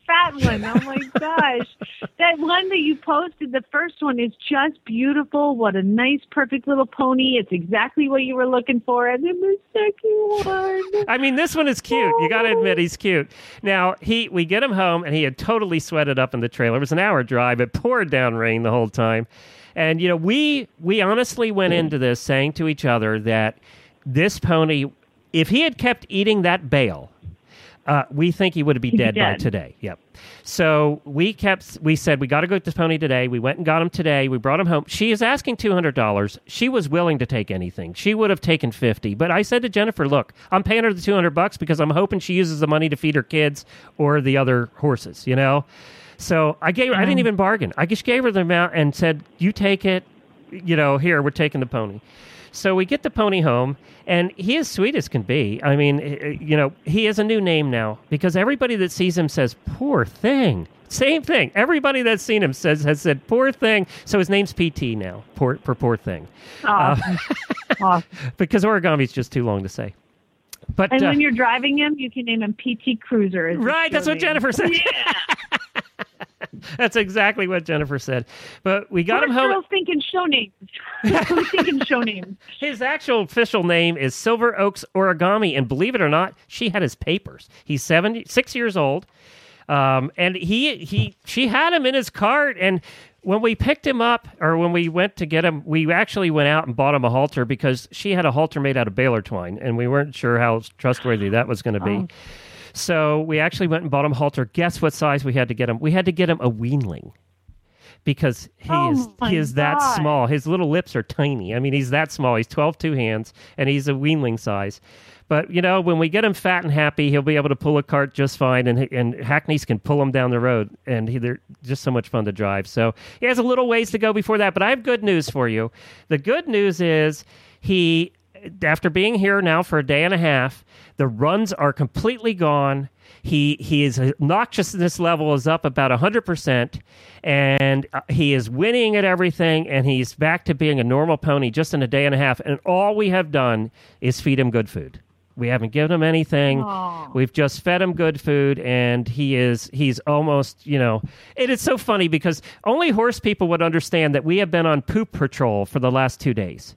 C: fat one. Oh my gosh. That one that you posted, the first one, is just beautiful. What a nice, perfect little pony. It's exactly what you were looking for. And then the second one.
A: I mean, this one is cute. You got to admit he's cute. Now, he we get him home, and he had totally sweated up in the trailer. It was an hour drive. It poured down rain the whole time. And, you know, we we honestly went into this saying to each other that this pony, if he had kept eating that bale, Uh, we think he would be dead,
C: dead
A: by today. Yep. So we kept. We said we got to go get this pony today. We went and got him today. We brought him home. She is asking two hundred dollars. She was willing to take anything. She would have taken fifty. But I said to Jennifer, "Look, I'm paying her the two hundred bucks because I'm hoping she uses the money to feed her kids or the other horses." You know. So I gave her. I didn't even bargain. I just gave her the amount and said, "You take it. You know, here we're taking the pony." So we get the pony home, and he is sweet as can be. I mean, you know, he has a new name now because everybody that sees him says, "Poor thing." Same thing. Everybody that's seen him says has said, "Poor thing." So his name's P T now, poor, for Poor Thing.
C: Awesome.
A: Uh,
C: awesome.
A: Because origami's just too long to say. But
C: And
A: uh,
C: when you're driving him, you can name him P T Cruiser.
A: Right, that's what
C: name.
A: Jennifer said.
C: Yeah.
A: That's exactly what Jennifer said. But we got
C: Poor
A: him home.
C: girls thinking show names. Who's thinking show names?
A: His actual official name is Silver Oaks Origami, and believe it or not, she had his papers. He's seventy-six years old, um, and he he she had him in his cart. And when we picked him up, or when we went to get him, we actually went out and bought him a halter because she had a halter made out of baler twine, and we weren't sure how trustworthy that was going to be.
C: Oh.
A: So we actually went and bought him a halter. Guess what size we had to get him? We had to get him a weanling. Because he
C: Oh
A: is
C: my
A: he is that
C: God.
A: small. His little lips are tiny. I mean, he's that small. He's twelve two hands, and he's a weanling size. But, you know, when we get him fat and happy, he'll be able to pull a cart just fine, and and Hackneys can pull him down the road, and he, they're just so much fun to drive. So he has a little ways to go before that, but I have good news for you. The good news is he, after being here now for a day and a half, the runs are completely gone. He he is obnoxiousness level is up about one hundred percent, and uh, he is winning at everything, and he's back to being a normal pony just in a day and a half. And all we have done is feed him good food. We haven't given him anything.
C: Aww.
A: We've just fed him good food, and he is he's almost, you know, it is so funny because only horse people would understand that we have been on poop patrol for the last two days.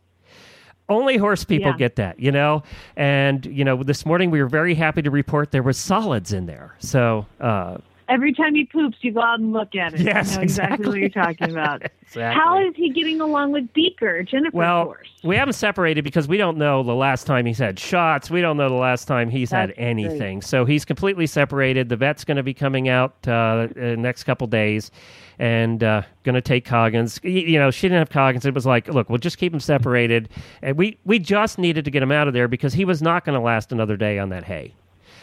A: Only horse people
C: Yeah.
A: get that, you know? And, you know, this morning we were very happy to report there was solids in there. So, uh,
C: Every time he poops, you go out and look at it.
A: Yes,
C: I know exactly,
A: exactly.
C: what you're talking about.
A: Exactly.
C: How is he getting along with Beaker, Jennifer's
A: well,
C: horse?
A: we haven't separated because we don't know the last time he's had shots. We don't know the last time he's
C: That's
A: had anything. So he's completely separated. The vet's going to be coming out uh, the next couple days and uh, going to take Coggins. Y- You know, she didn't have Coggins. It was like, look, we'll just keep him separated. And we, we just needed to get him out of there because he was not going to last another day on that hay.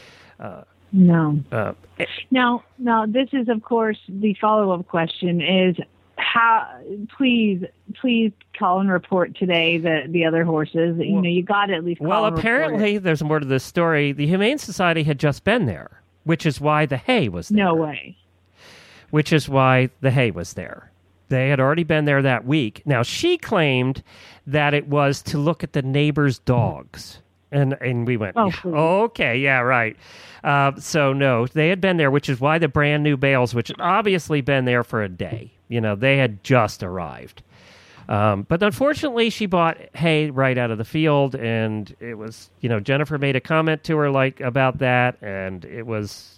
A: Uh,
C: No.
A: uh,
C: Now, now, this is, of course, the follow-up question is, how, please, please call and report today the, the other horses. You know, you got to at least call
A: Well,
C: and report
A: apparently,
C: it.
A: there's more to this story. The Humane Society had just been there, which is why the hay was there.
C: No way.
A: Which is why the hay was there. They had already been there that week. Now, she claimed that it was to look at the neighbors' dogs. And and we went,
C: Oh,
A: yeah,
C: please.
A: okay, yeah, right. Uh, so, no, they had been there, which is why the brand new bales, which had obviously been there for a day, you know, they had just arrived. Um, but unfortunately, she bought hay right out of the field, and it was, you know, Jennifer made a comment to her like about that, and it was...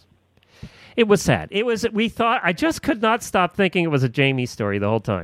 A: It was sad. It was. We thought. I just could not stop thinking it was a Jamie story the whole time.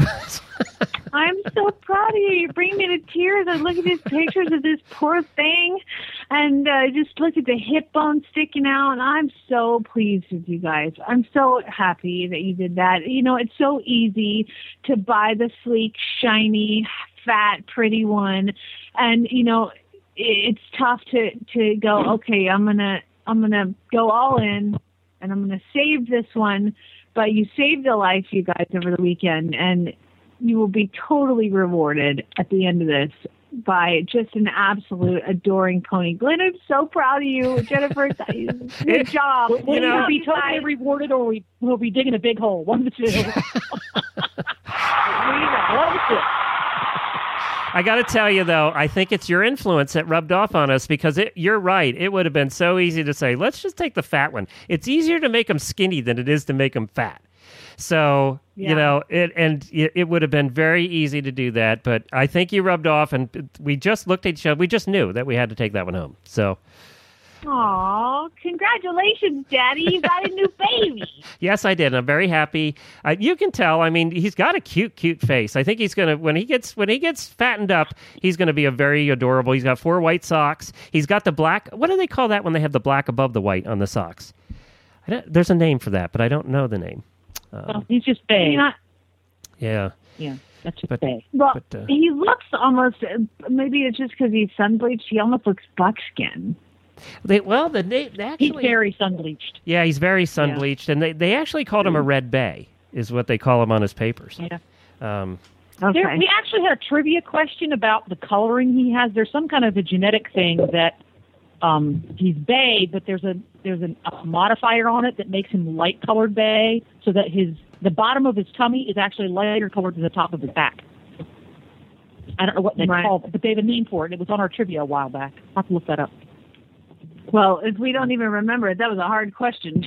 C: I'm so proud of you. You're bringing me to tears. I look at these pictures of this poor thing, and uh, just look at the hip bone sticking out. And I'm so pleased with you guys. I'm so happy that you did that. You know, it's so easy to buy the sleek, shiny, fat, pretty one, and you know, it's tough to to go. Okay, I'm gonna I'm gonna go all in. And I'm going to save this one, but you saved the life, you guys, over the weekend, and you will be totally rewarded at the end of this by just an absolute adoring pony. Glenn, I'm so proud of you. Jennifer, good job.
F: We'll
C: You know,
F: either be totally rewarded or we, we'll be digging a big hole. One of the two. One of the two.
A: I got to tell you, though, I think it's your influence that rubbed off on us because it, you're right. It would have been so easy to say, let's just take the fat one. It's easier to make them skinny than it is to make them fat. So, yeah. you know, it and it, it would have been very easy to do that. But I think you rubbed off, and we just looked at each other. We just knew that we had to take that one home. So.
C: Aw, congratulations, Daddy. You got a new baby.
A: Yes, I did. And I'm very happy. Uh, you can tell. I mean, he's got a cute, cute face. I think he's going to, when he gets when he gets fattened up, he's going to be a very adorable. He's got four white socks. He's got the black. What do they call that when they have the black above the white on the socks? I don't, there's a name for that, but I don't know the name. Um,
F: well, he's just Bay.
C: Not,
A: yeah.
F: Yeah, that's just
A: but,
F: Bay.
C: Well,
A: but, uh,
C: he looks almost, maybe it's just because he's sun bleached, he almost looks buckskin.
A: They, well, the name actually
F: he's very sun bleached.
A: Yeah, he's very sun bleached, yeah. and they, they actually called him a red bay, is what they call him on his papers.
F: Yeah.
A: Um,
C: okay.
F: There, we actually had a trivia question about the coloring he has. There's some kind of a genetic thing that um, he's bay, but there's a there's a, a modifier on it that makes him light colored bay, so that his the bottom of his tummy is actually lighter colored than the top of his back. I don't know what they
C: right.
F: call it, but they have a name for it. It was on our trivia a while back. I'll have to look that up.
C: Well, if we don't even remember it, that was a hard question.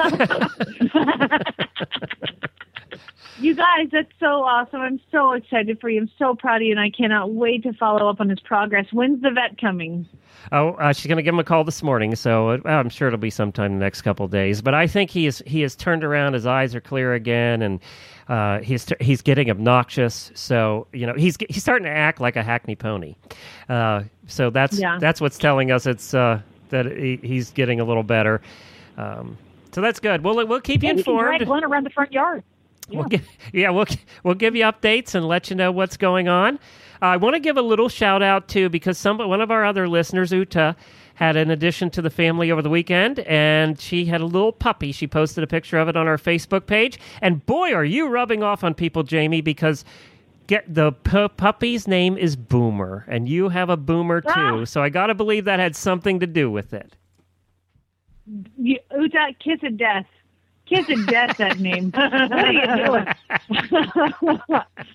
C: You guys, that's so awesome. I'm so excited for you. I'm so proud of you, and I cannot wait to follow up on his progress. When's the vet coming?
A: Oh, uh, she's going to give him a call this morning, so uh, I'm sure it'll be sometime in the next couple of days. But I think he is he has turned around. His eyes are clear again, and uh, he's t- he's getting obnoxious. So you know he's he's starting to act like a Hackney pony. Uh, so that's
C: yeah.
A: that's what's telling us it's uh, that he, he's getting a little better. Um, so that's good. We'll we'll keep you
F: yeah,
A: informed.
F: We can drag Glenn around the front yard. Yeah.
A: We'll give, yeah, we'll we'll give you updates and let you know what's going on. Uh, I want to give a little shout out too because some one of our other listeners, Uta, had an addition to the family over the weekend, and she had a little puppy. She posted a picture of it on our Facebook page, and boy, are you rubbing off on people, Jamie, because get the pu- puppy's name is Boomer, and you have a Boomer too. Ah. So I got to believe that had something to do with it.
C: You, Uta, kiss of death. Kiss of death, that name. What are you doing?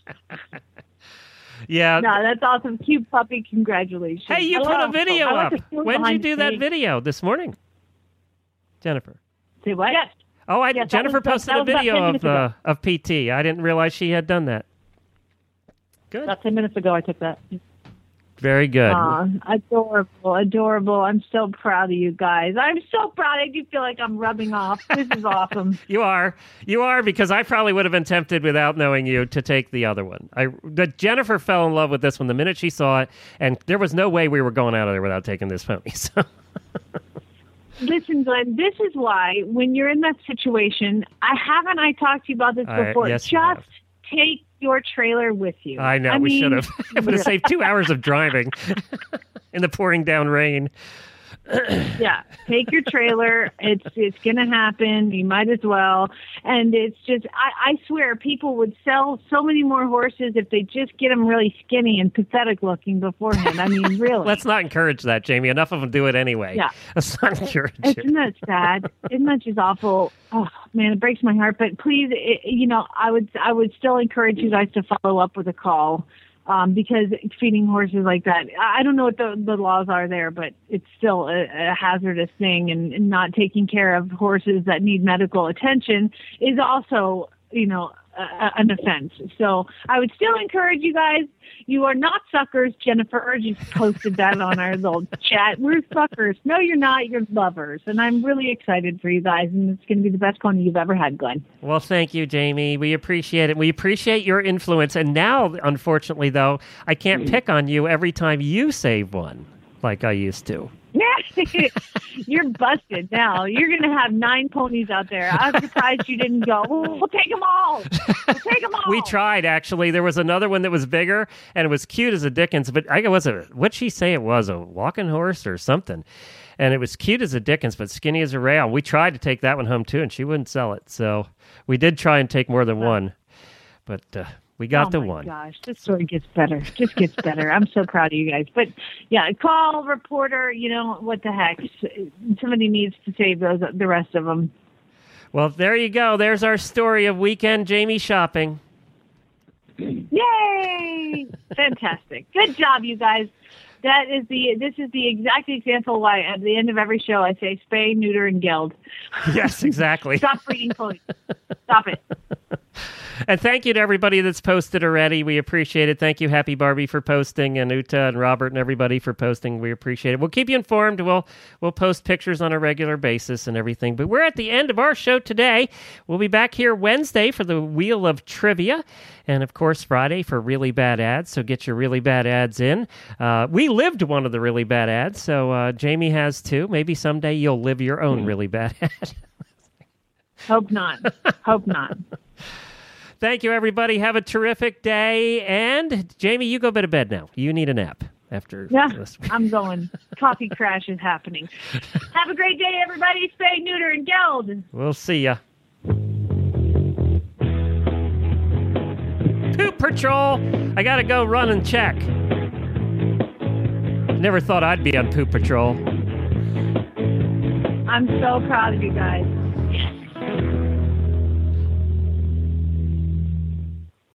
A: Yeah.
C: No, that's awesome. Cute puppy. Congratulations.
A: Hey, you
C: Hello.
A: put a video
C: I
A: up.
C: like
A: When did you do that
C: stage.
A: video? This morning? Jennifer.
C: Say what? Yes.
A: Oh, I,
C: yes,
A: Jennifer
C: was,
A: posted a video of uh, of P T. I didn't realize she had done that. Good.
F: About ten minutes ago, I took that.
A: Very good.
C: Aw, adorable, adorable. I'm so proud of you guys. I'm so proud. I do feel like I'm rubbing off. This is awesome.
A: You are. You are, because I probably would have been tempted without knowing you to take the other one. I, the, Jennifer fell in love with this one the minute she saw it, and there was no way we were going out of there without taking this pony. So.
C: Listen, Glenn, this is why when you're in that situation, I haven't I talked to you about this before.
A: Uh, yes,
C: Just take your trailer with you.
A: I know,
C: I
A: we
C: mean,
A: should have. It would have saved two hours of driving in the pouring down rain.
C: Yeah, take your trailer. It's it's gonna happen. You might as well. And it's just, I, I swear, people would sell so many more horses if they just get them really skinny and pathetic looking beforehand. I mean, really.
A: Let's not encourage that, Jamie. Enough of them do it anyway.
C: Yeah.
A: Let's not encourage it.
C: Isn't that sad? Isn't that just awful? Oh man, it breaks my heart. But please, it, you know, I would I would still encourage you guys to follow up with a call. Um, because feeding horses like that, I don't know what the, the laws are there, but it's still a, a hazardous thing, and, and not taking care of horses that need medical attention is also, you know, a, an offense. So I would still encourage you guys. You are not suckers. Jennifer just posted that on our little chat. We're suckers. No, you're not. You're lovers. And I'm really excited for you guys. And it's going to be the best pony you've ever had, Glenn.
A: Well, thank you, Jamie. We appreciate it. We appreciate your influence. And now, unfortunately, though, I can't pick on you every time you save one like I used to.
C: You're busted now. You're going to have nine ponies out there. I'm surprised you didn't go, we'll, we'll take them all. We'll take them all.
A: We tried, actually. There was another one that was bigger, and it was cute as a dickens. But I was a, what'd she say it was, a walking horse or something? And it was cute as a dickens, but skinny as a rail. We tried to take that one home, too, and she wouldn't sell it. So we did try and take more than one. But uh, we got
C: oh
A: the
C: my
A: one.
C: Gosh, this story gets better. Just gets better. I'm so proud of you guys. But yeah, call reporter. You know what the heck? Somebody needs to save those. The rest of them.
A: Well, there you go. There's our story of weekend Jamie shopping.
C: Yeah, Yay! Fantastic. Good job, you guys. That is the. This is the exact example why at the end of every show I say spay, neuter, and geld.
A: Yes, exactly.
C: Stop breeding ponies. Stop it.
A: And thank you to everybody that's posted already. We appreciate it. Thank you, Happy Barbie, for posting, and Uta and Robert and everybody for posting. We appreciate it. We'll keep you informed. We'll we'll post pictures on a regular basis and everything. But we're at the end of our show today. We'll be back here Wednesday for the Wheel of Trivia, and of course Friday for Really Bad Ads. So get your Really Bad Ads in. Uh, we lived one of the Really Bad Ads, so uh, Jamie has too. Maybe someday you'll live your own Really Bad Ad.
C: Hope not. Hope not.
A: Thank you, everybody. Have a terrific day. And, Jamie, you go to bed now. You need a nap after
C: yeah,
A: this.
C: I'm going. Coffee crash is happening. Have a great day, everybody. Spay, neuter, and geld.
A: We'll see ya. Poop Patrol. I got to go run and check. Never thought I'd be on Poop Patrol.
C: I'm so proud of you guys.